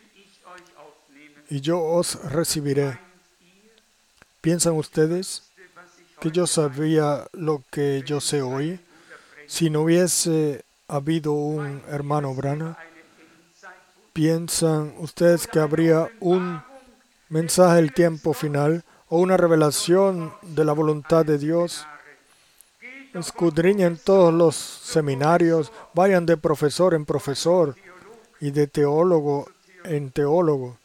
y yo os recibiré. ¿Piensan ustedes que yo sabía lo que yo sé hoy si no hubiese habido un hermano Branham? ¿Piensan ustedes que habría un mensaje del tiempo final o una revelación de la voluntad de Dios? Escudriñen todos los seminarios, vayan de profesor en profesor y de teólogo en teólogo.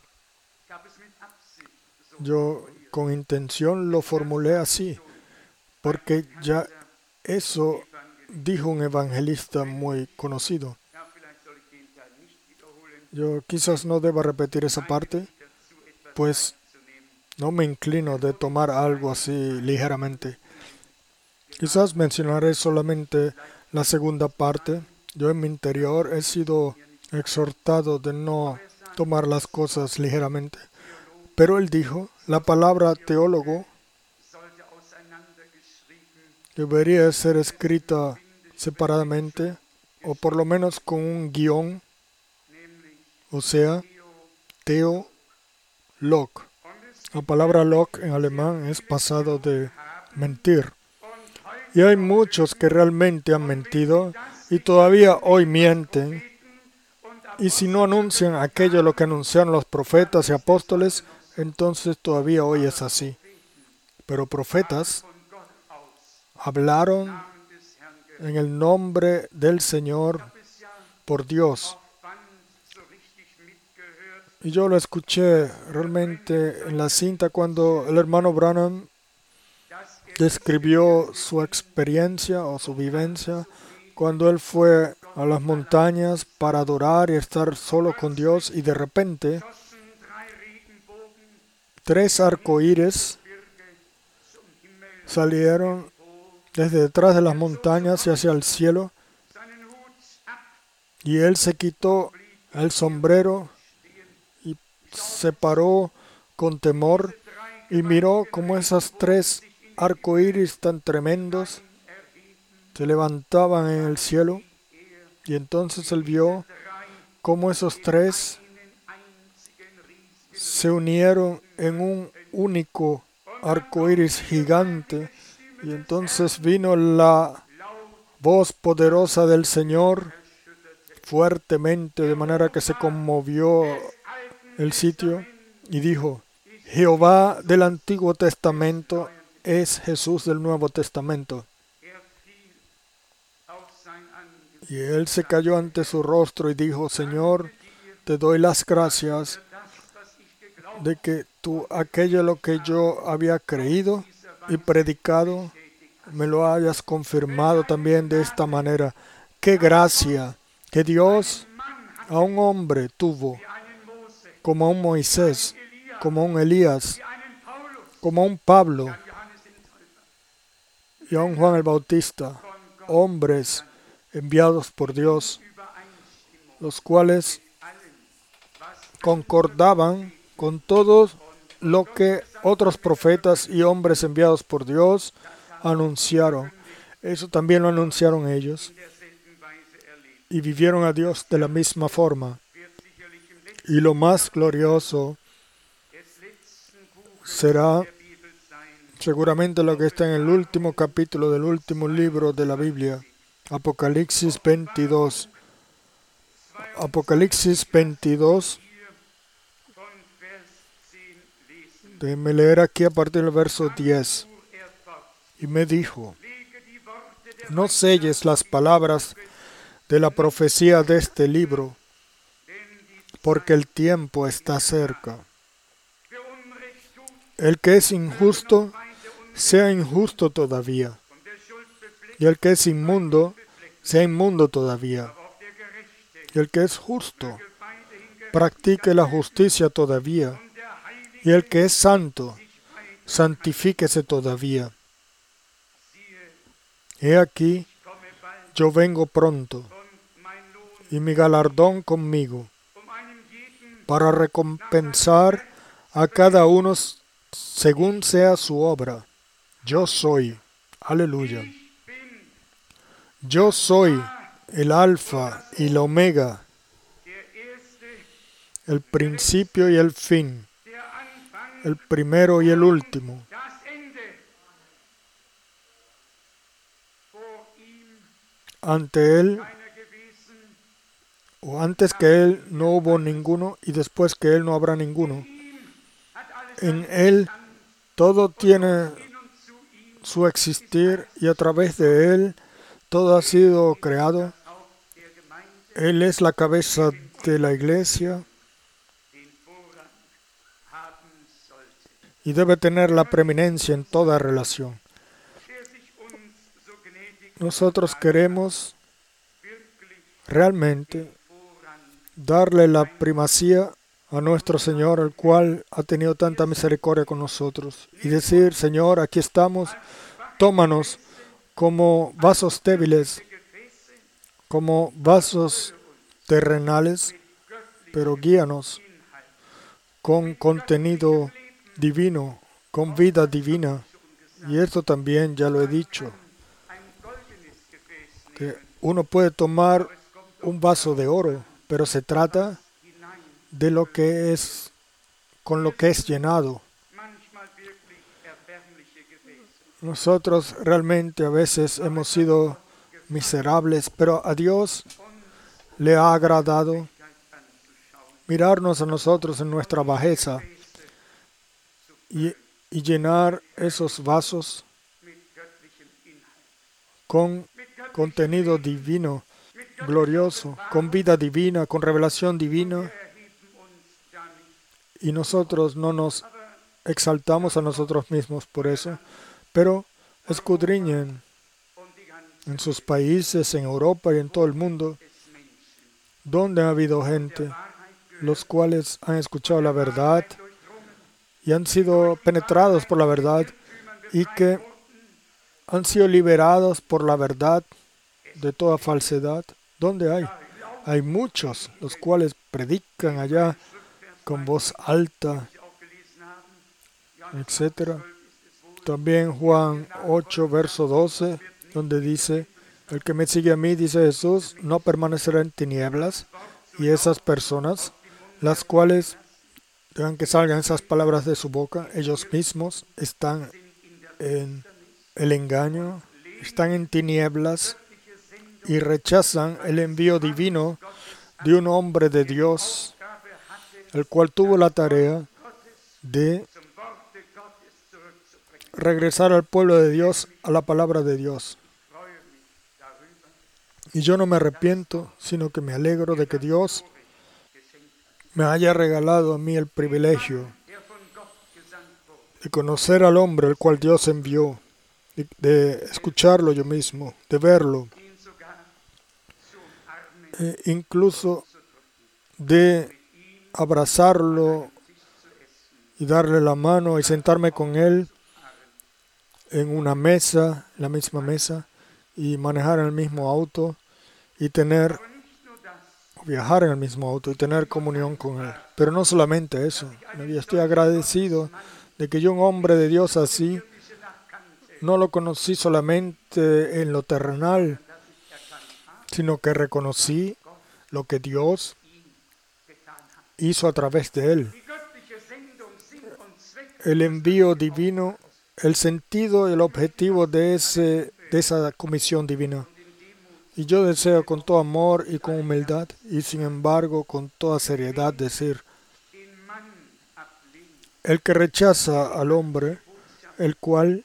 Yo con intención lo formulé así, porque ya eso dijo un evangelista muy conocido. Yo quizás no deba repetir esa parte, pues no me inclino de tomar algo así ligeramente. Quizás mencionaré solamente la segunda parte. Yo en mi interior he sido exhortado de no tomar las cosas ligeramente. Pero él dijo, la palabra teólogo debería ser escrita separadamente, o por lo menos con un guión, o sea, teo, log. La palabra log en alemán es pasado de mentir. Y hay muchos que realmente han mentido y todavía hoy mienten. Y si no anuncian aquello lo que anunciaron los profetas y apóstoles, entonces todavía hoy es así. Pero profetas hablaron en el nombre del Señor por Dios. Y yo lo escuché realmente en la cinta cuando el hermano Branham describió su experiencia o su vivencia cuando él fue a las montañas para adorar y estar solo con Dios, y de repente tres arcoíris salieron desde detrás de las montañas y hacia el cielo, y él se quitó el sombrero y se paró con temor y miró cómo esas tres arcoíris tan tremendos se levantaban en el cielo, y entonces él vio cómo esos tres se unieron en un único arcoíris gigante, y entonces vino la voz poderosa del Señor fuertemente, de manera que se conmovió el sitio, y dijo: Jehová del Antiguo Testamento es Jesús del Nuevo Testamento. Y él se cayó ante su rostro y dijo: Señor, te doy las gracias de que tú aquello lo que yo había creído y predicado, me lo hayas confirmado también de esta manera. ¡Qué gracia que Dios a un hombre tuvo, como a un Moisés, como a un Elías, como a un Pablo y a un Juan el Bautista, hombres enviados por Dios, los cuales concordaban con todo lo que otros profetas y hombres enviados por Dios anunciaron. Eso también lo anunciaron ellos y vivieron a Dios de la misma forma. Y lo más glorioso será seguramente lo que está en el último capítulo del último libro de la Biblia, Apocalipsis veintidós. Apocalipsis veintidós. Déjenme leer aquí a partir del verso diez. Y me dijo: no selles las palabras de la profecía de este libro, porque el tiempo está cerca. El que es injusto, sea injusto todavía. Y el que es inmundo, sea inmundo todavía. Y el que es justo, practique la justicia todavía. Y el que es santo, santifíquese todavía. He aquí, yo vengo pronto, y mi galardón conmigo, para recompensar a cada uno según sea su obra. Yo soy, aleluya. Yo soy el Alfa y la Omega, el principio y el fin, el primero y el último. Ante Él, o antes que Él no hubo ninguno, y después que Él no habrá ninguno. En Él todo tiene su existir, y a través de Él todo ha sido creado. Él es la cabeza de la iglesia y debe tener la preeminencia en toda relación. Nosotros queremos realmente darle la primacía a nuestro Señor, el cual ha tenido tanta misericordia con nosotros, y decir: Señor, aquí estamos, tómanos como vasos débiles, como vasos terrenales, pero guíanos con contenido divino, con vida divina. Y esto también ya lo he dicho, que uno puede tomar un vaso de oro, pero se trata de lo que es, con lo que es llenado. Nosotros realmente a veces hemos sido miserables, pero a Dios le ha agradado mirarnos a nosotros en nuestra bajeza y, y llenar esos vasos con contenido divino, glorioso, con vida divina, con revelación divina. Y nosotros no nos exaltamos a nosotros mismos por eso, pero escudriñen en sus países, en Europa y en todo el mundo, donde ha habido gente, los cuales han escuchado la verdad y han sido penetrados por la verdad y que han sido liberados por la verdad de toda falsedad. ¿Dónde hay? Hay muchos, los cuales predican allá con voz alta, etcétera. También Juan ocho, verso doce, donde dice: el que me sigue a mí, dice Jesús, no permanecerá en tinieblas. Y esas personas, las cuales dejan que salgan esas palabras de su boca, ellos mismos están en el engaño, están en tinieblas y rechazan el envío divino de un hombre de Dios, el cual tuvo la tarea de regresar al pueblo de Dios a la palabra de Dios. Y yo no me arrepiento, sino que me alegro de que Dios me haya regalado a mí el privilegio de conocer al hombre el cual Dios envió, de, de escucharlo yo mismo, de verlo, e incluso de abrazarlo y darle la mano y sentarme con él en una mesa, la misma mesa, y manejar en el mismo auto y tener, viajar en el mismo auto y tener comunión con él. Pero no solamente eso, yo estoy agradecido de que yo, un hombre de Dios así, no lo conocí solamente en lo terrenal, sino que reconocí lo que Dios hizo a través de él. El envío divino, el sentido y el objetivo de, ese, de esa comisión divina. Y yo deseo con todo amor y con humildad, y sin embargo con toda seriedad decir: el que rechaza al hombre, el cual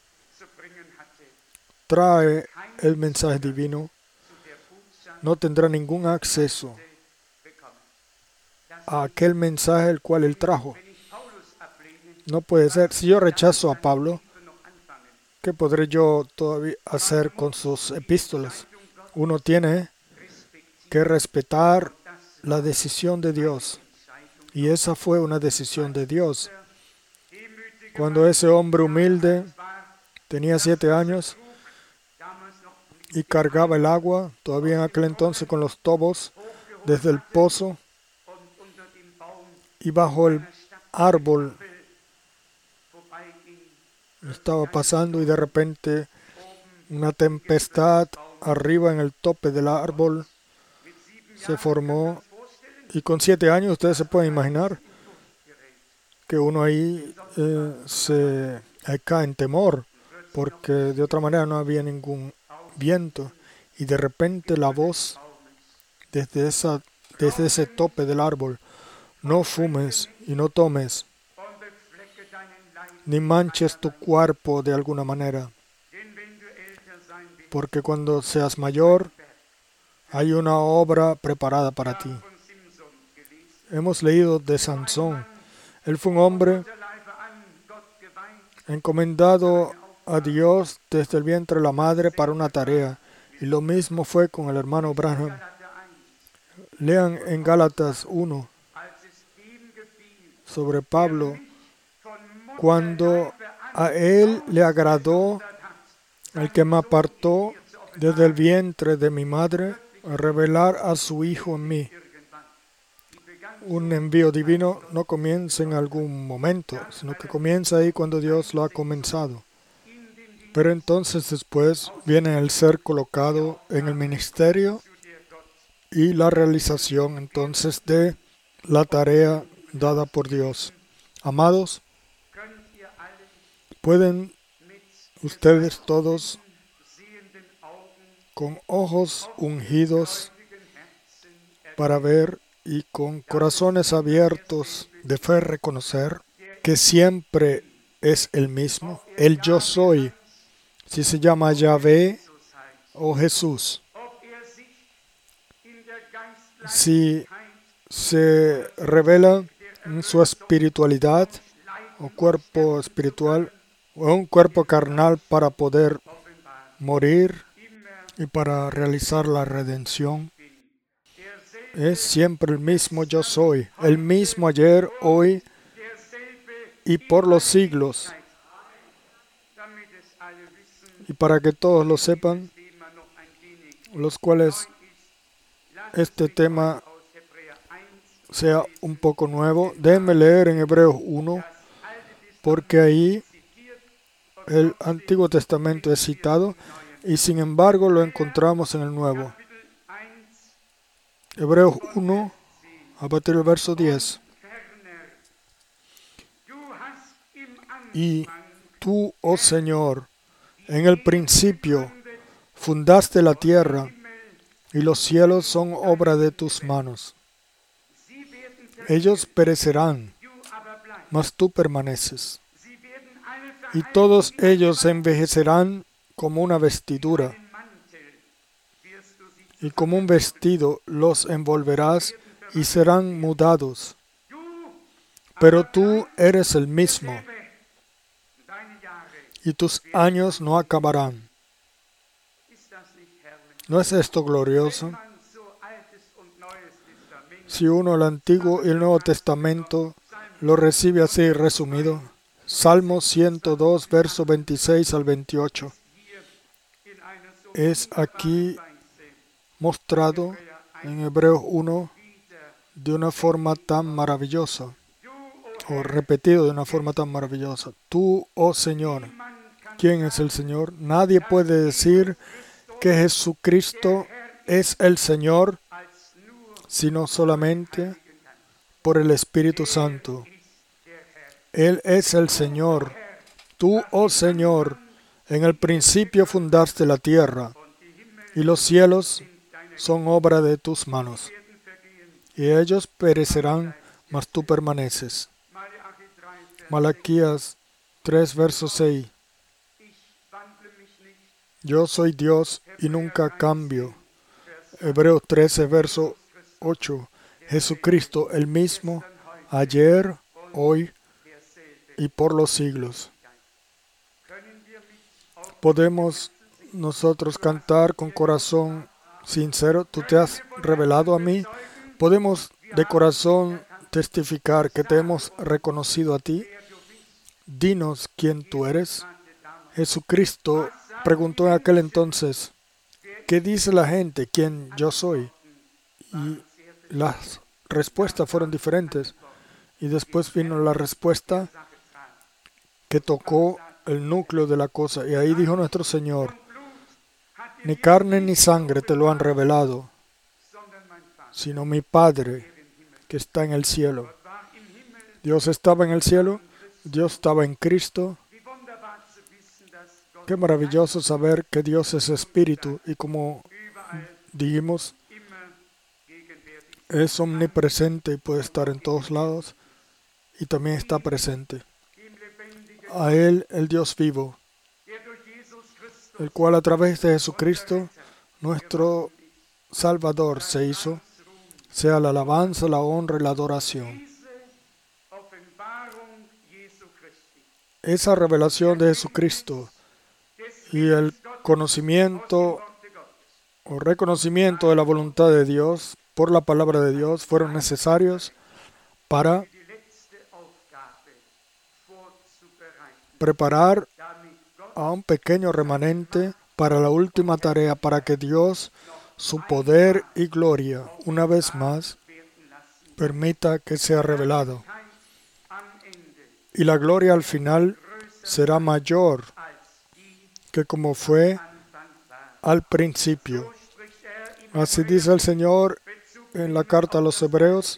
trae el mensaje divino, no tendrá ningún acceso a aquel mensaje el cual él trajo. No puede ser. Si yo rechazo a Pablo, ¿qué podré yo todavía hacer con sus epístolas? Uno tiene que respetar la decisión de Dios. Y esa fue una decisión de Dios. Cuando ese hombre humilde tenía siete años y cargaba el agua, todavía en aquel entonces con los tobos, desde el pozo y bajo el árbol, estaba pasando y de repente una tempestad arriba en el tope del árbol se formó. Y con siete años ustedes se pueden imaginar que uno ahí eh, se eh, cae en temor, porque de otra manera no había ningún viento. Y de repente la voz desde, esa, desde ese tope del árbol: no fumes y no tomes, ni manches tu cuerpo de alguna manera, porque cuando seas mayor hay una obra preparada para ti. Hemos leído de Sansón. Él fue un hombre encomendado a Dios desde el vientre de la madre para una tarea. Y lo mismo fue con el hermano Branham. Lean en Gálatas uno sobre Pablo, cuando a él le agradó, el que me apartó desde el vientre de mi madre, a revelar a su Hijo en mí. Un envío divino no comienza en algún momento, sino que comienza ahí cuando Dios lo ha comenzado. Pero entonces después viene el ser colocado en el ministerio y la realización entonces de la tarea dada por Dios. Amados, ¿pueden ustedes todos con ojos ungidos para ver y con corazones abiertos de fe reconocer que siempre es el mismo, el yo soy, si se llama Yahvé o Jesús, si se revela en su espiritualidad o cuerpo espiritual o un cuerpo carnal para poder morir y para realizar la redención? Es siempre el mismo yo soy, el mismo ayer, hoy y por los siglos. Y para que todos lo sepan, los cuales este tema sea un poco nuevo, déjenme leer en Hebreos uno, porque ahí el Antiguo Testamento es citado y sin embargo lo encontramos en el Nuevo. Hebreos uno, a partir del verso diez. Y tú, oh Señor, en el principio fundaste la tierra, y los cielos son obra de tus manos. Ellos perecerán, mas tú permaneces. Y todos ellos envejecerán como una vestidura, y como un vestido los envolverás y serán mudados. Pero tú eres el mismo, y tus años no acabarán. ¿No es esto glorioso? Si uno el Antiguo y el Nuevo Testamento lo recibe así resumido, Salmo ciento dos, verso veintiséis al veintiocho, es aquí mostrado en Hebreos uno de una forma tan maravillosa, o repetido de una forma tan maravillosa. Tú, oh Señor. ¿Quién es el Señor? Nadie puede decir que Jesucristo es el Señor, sino solamente por el Espíritu Santo. Él es el Señor. Tú, oh Señor, en el principio fundaste la tierra, y los cielos son obra de tus manos. Y ellos perecerán, mas tú permaneces. Malaquías tres, verso seis. Yo soy Dios y nunca cambio. Hebreos trece, verso ocho. Jesucristo el mismo, ayer, hoy y por los siglos. Podemos nosotros cantar con corazón sincero, tú te has revelado a mí. Podemos de corazón testificar que te hemos reconocido a ti. Dinos quién tú eres. Jesucristo preguntó en aquel entonces, ¿qué dice la gente quién yo soy? Y las respuestas fueron diferentes. Y después vino la respuesta que tocó el núcleo de la cosa. Y ahí dijo nuestro Señor, ni carne ni sangre te lo han revelado, sino mi Padre que está en el cielo. Dios estaba en el cielo, Dios estaba en Cristo. Qué maravilloso saber que Dios es espíritu y como dijimos, es omnipresente y puede estar en todos lados y también está presente. A Él, el Dios vivo, el cual a través de Jesucristo, nuestro Salvador, se hizo, sea la alabanza, la honra y la adoración. Esa revelación de Jesucristo y el conocimiento o reconocimiento de la voluntad de Dios por la palabra de Dios fueron necesarios para preparar a un pequeño remanente para la última tarea, para que Dios, su poder y gloria, una vez más, permita que sea revelado. Y la gloria al final será mayor que como fue al principio. Así dice el Señor en la carta a los Hebreos,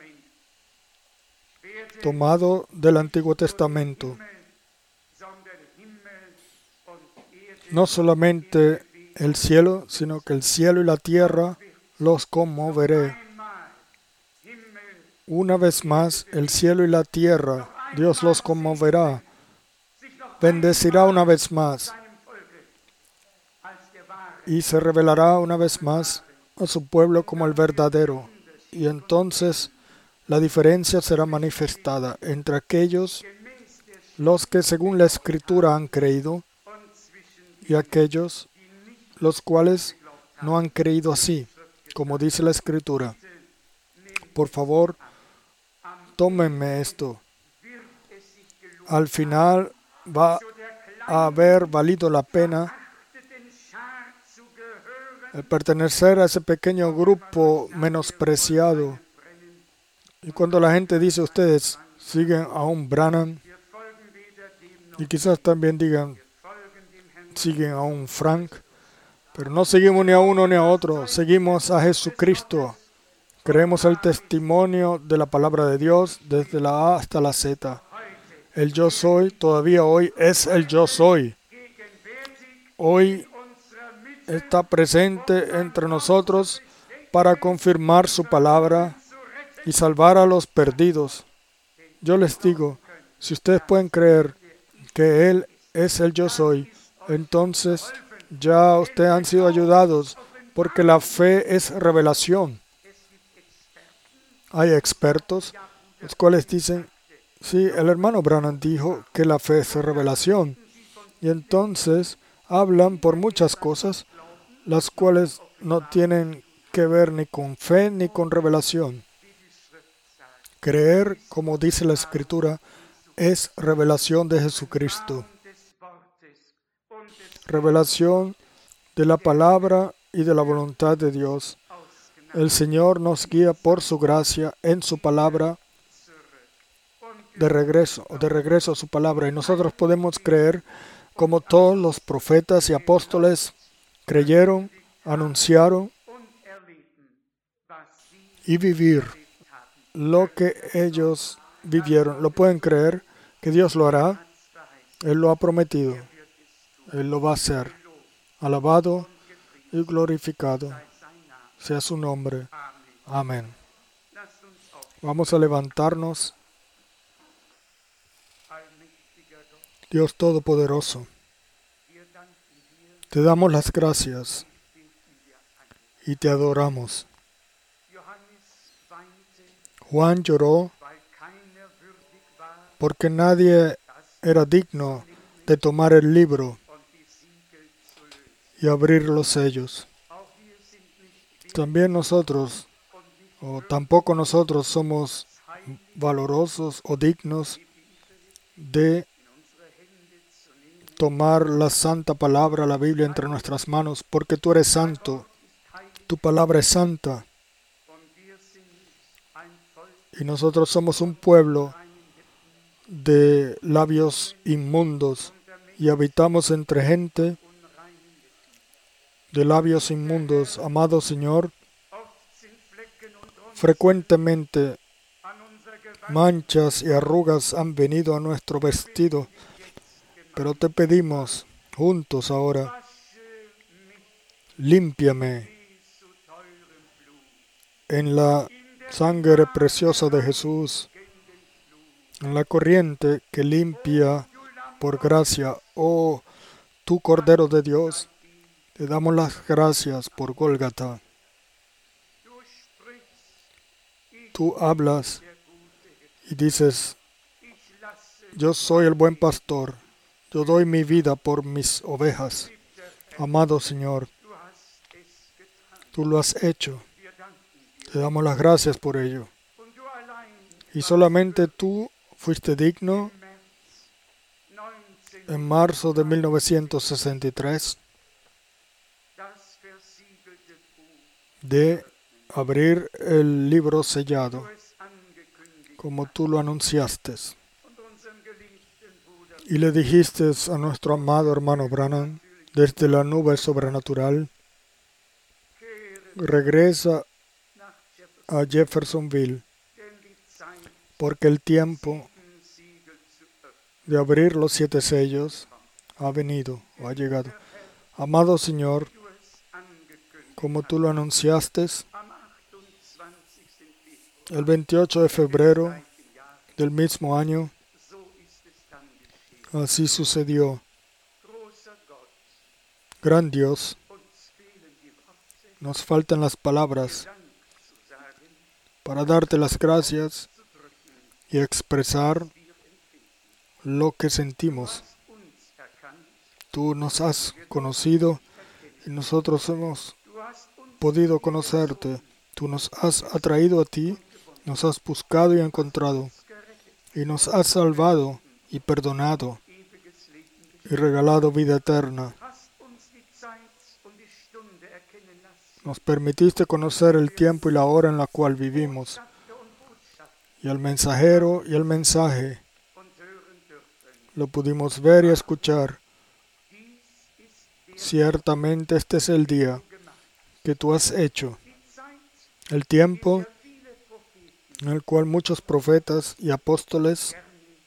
tomado del Antiguo Testamento. No solamente el cielo, sino que el cielo y la tierra los conmoveré. Una vez más, el cielo y la tierra, Dios los conmoverá. Bendecirá una vez más. Y se revelará una vez más a su pueblo como el verdadero. Y entonces la diferencia será manifestada entre aquellos, los que según la Escritura han creído, y aquellos, los cuales no han creído así, como dice la Escritura. Por favor, tómenme esto. Al final va a haber valido la pena el pertenecer a ese pequeño grupo menospreciado. Y cuando la gente dice, ustedes siguen a un Branham, y quizás también digan, siguen a un Frank, pero no seguimos ni a uno ni a otro, seguimos a Jesucristo. Creemos el testimonio de la palabra de Dios desde la A hasta la Z. El yo soy, todavía hoy, es el yo soy. Hoy está presente entre nosotros para confirmar su palabra y salvar a los perdidos. Yo les digo, si ustedes pueden creer que Él es el yo soy, entonces ya ustedes han sido ayudados, porque la fe es revelación. Hay expertos, los cuales dicen, sí, el hermano Branham dijo que la fe es revelación. Y entonces hablan por muchas cosas, las cuales no tienen que ver ni con fe ni con revelación. Creer, como dice la Escritura, es revelación de Jesucristo. Revelación de la palabra y de la voluntad de Dios. El Señor nos guía por su gracia en su palabra de regreso, de regreso a su palabra. Y nosotros podemos creer como todos los profetas y apóstoles creyeron, anunciaron y vivir lo que ellos vivieron. Lo pueden creer que Dios lo hará. Él lo ha prometido. Él lo va a hacer. Alabado y glorificado sea su nombre. Amén. Vamos a levantarnos. Dios Todopoderoso, te damos las gracias y te adoramos. Juan lloró porque nadie era digno de tomar el libro y abrir los sellos. También nosotros, o tampoco nosotros somos valorosos o dignos de tomar la santa palabra, la Biblia, entre nuestras manos, porque tú eres santo, tu palabra es santa. Y nosotros somos un pueblo de labios inmundos y habitamos entre gente de labios inmundos. Amado Señor, frecuentemente manchas y arrugas han venido a nuestro vestido, pero te pedimos juntos ahora, límpiame en la sangre preciosa de Jesús, en la corriente que limpia por gracia. Oh, tú Cordero de Dios, te damos las gracias por Gólgata. Tú hablas y dices, yo soy el buen pastor, yo doy mi vida por mis ovejas. Amado Señor, tú lo has hecho. Te damos las gracias por ello. Y solamente tú fuiste digno en marzo de mil novecientos sesenta y tres de abrir el libro sellado, como tú lo anunciaste. Y le dijiste a nuestro amado hermano Branham, desde la nube sobrenatural, regresa a Jeffersonville, porque el tiempo de abrir los siete sellos ha venido o ha llegado. Amado Señor, como tú lo anunciaste, el veintiocho de febrero del mismo año, así sucedió. Gran Dios, nos faltan las palabras para darte las gracias y expresar lo que sentimos. Tú nos has conocido y nosotros hemos podido conocerte. Tú nos has atraído a ti, nos has buscado y encontrado, y nos has salvado y perdonado y regalado vida eterna. Nos permitiste conocer el tiempo y la hora en la cual vivimos, y el mensajero y el mensaje lo pudimos ver y escuchar. Ciertamente este es el día que tú has hecho, el tiempo en el cual muchos profetas y apóstoles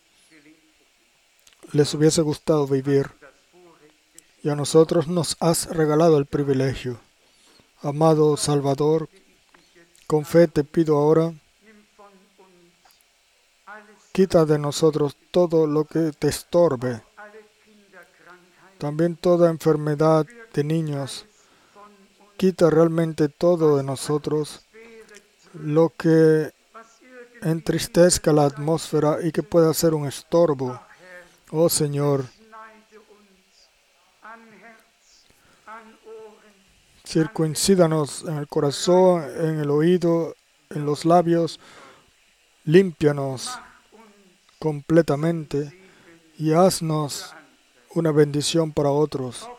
les hubiese gustado vivir, y a nosotros nos has regalado el privilegio. Amado Salvador, con fe te pido ahora, quita de nosotros todo lo que te estorbe, también toda enfermedad de niños. Quita realmente todo de nosotros lo que entristezca la atmósfera y que pueda ser un estorbo. Oh Señor, circuncídanos en el corazón, en el oído, en los labios, límpianos completamente y haznos una bendición para otros.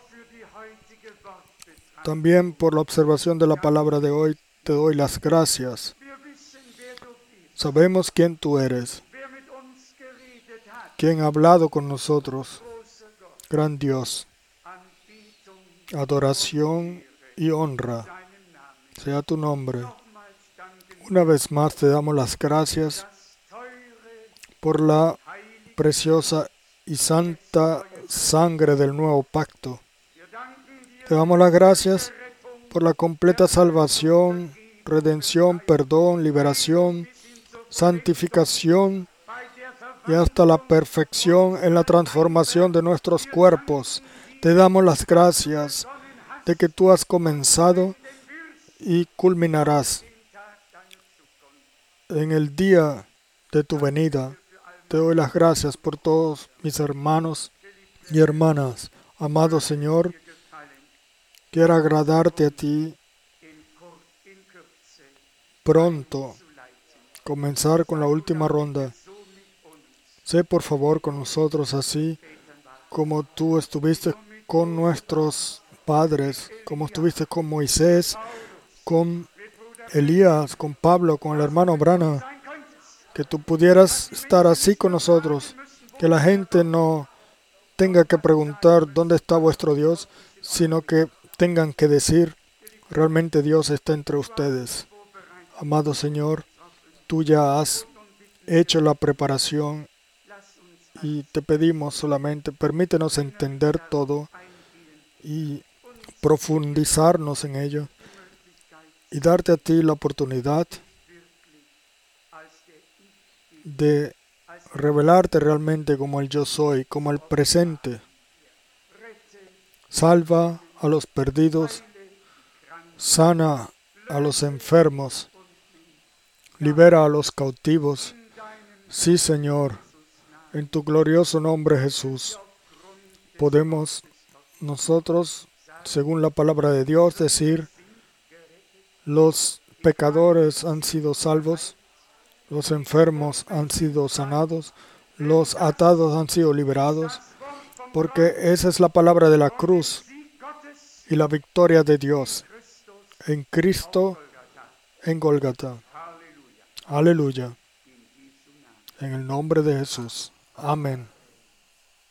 También por la observación de la palabra de hoy te doy las gracias. Sabemos quién tú eres, quién ha hablado con nosotros. Gran Dios, adoración y honra sea tu nombre. Una vez más te damos las gracias por la preciosa y santa sangre del nuevo pacto. Te damos las gracias por la completa salvación, redención, perdón, liberación, santificación y hasta la perfección en la transformación de nuestros cuerpos. Te damos las gracias de que tú has comenzado y culminarás. en el día de tu venida. Te doy las gracias por todos mis hermanos y hermanas. Amado Señor, quiero agradarte a ti pronto, comenzar con la última ronda. Sé por favor con nosotros así como tú estuviste con nuestros padres, como estuviste con Moisés, con Elías, con Pablo, con el hermano Branham, que tú pudieras estar así con nosotros, que la gente no tenga que preguntar dónde está vuestro Dios, sino que tengan que decir, realmente Dios está entre ustedes. Amado Señor, tú ya has hecho la preparación y te pedimos solamente, permítenos entender todo y profundizarnos en ello y darte a ti la oportunidad de revelarte realmente como el yo soy, como el presente. Salva a los perdidos, sana a los enfermos, libera a los cautivos. Sí, Señor, en tu glorioso nombre Jesús, podemos nosotros, según la palabra de Dios, decir, los pecadores han sido salvos, los enfermos han sido sanados, los atados han sido liberados, porque esa es la palabra de la cruz y la victoria de Dios en Cristo, en Golgata. Aleluya. En el nombre de Jesús. Amén.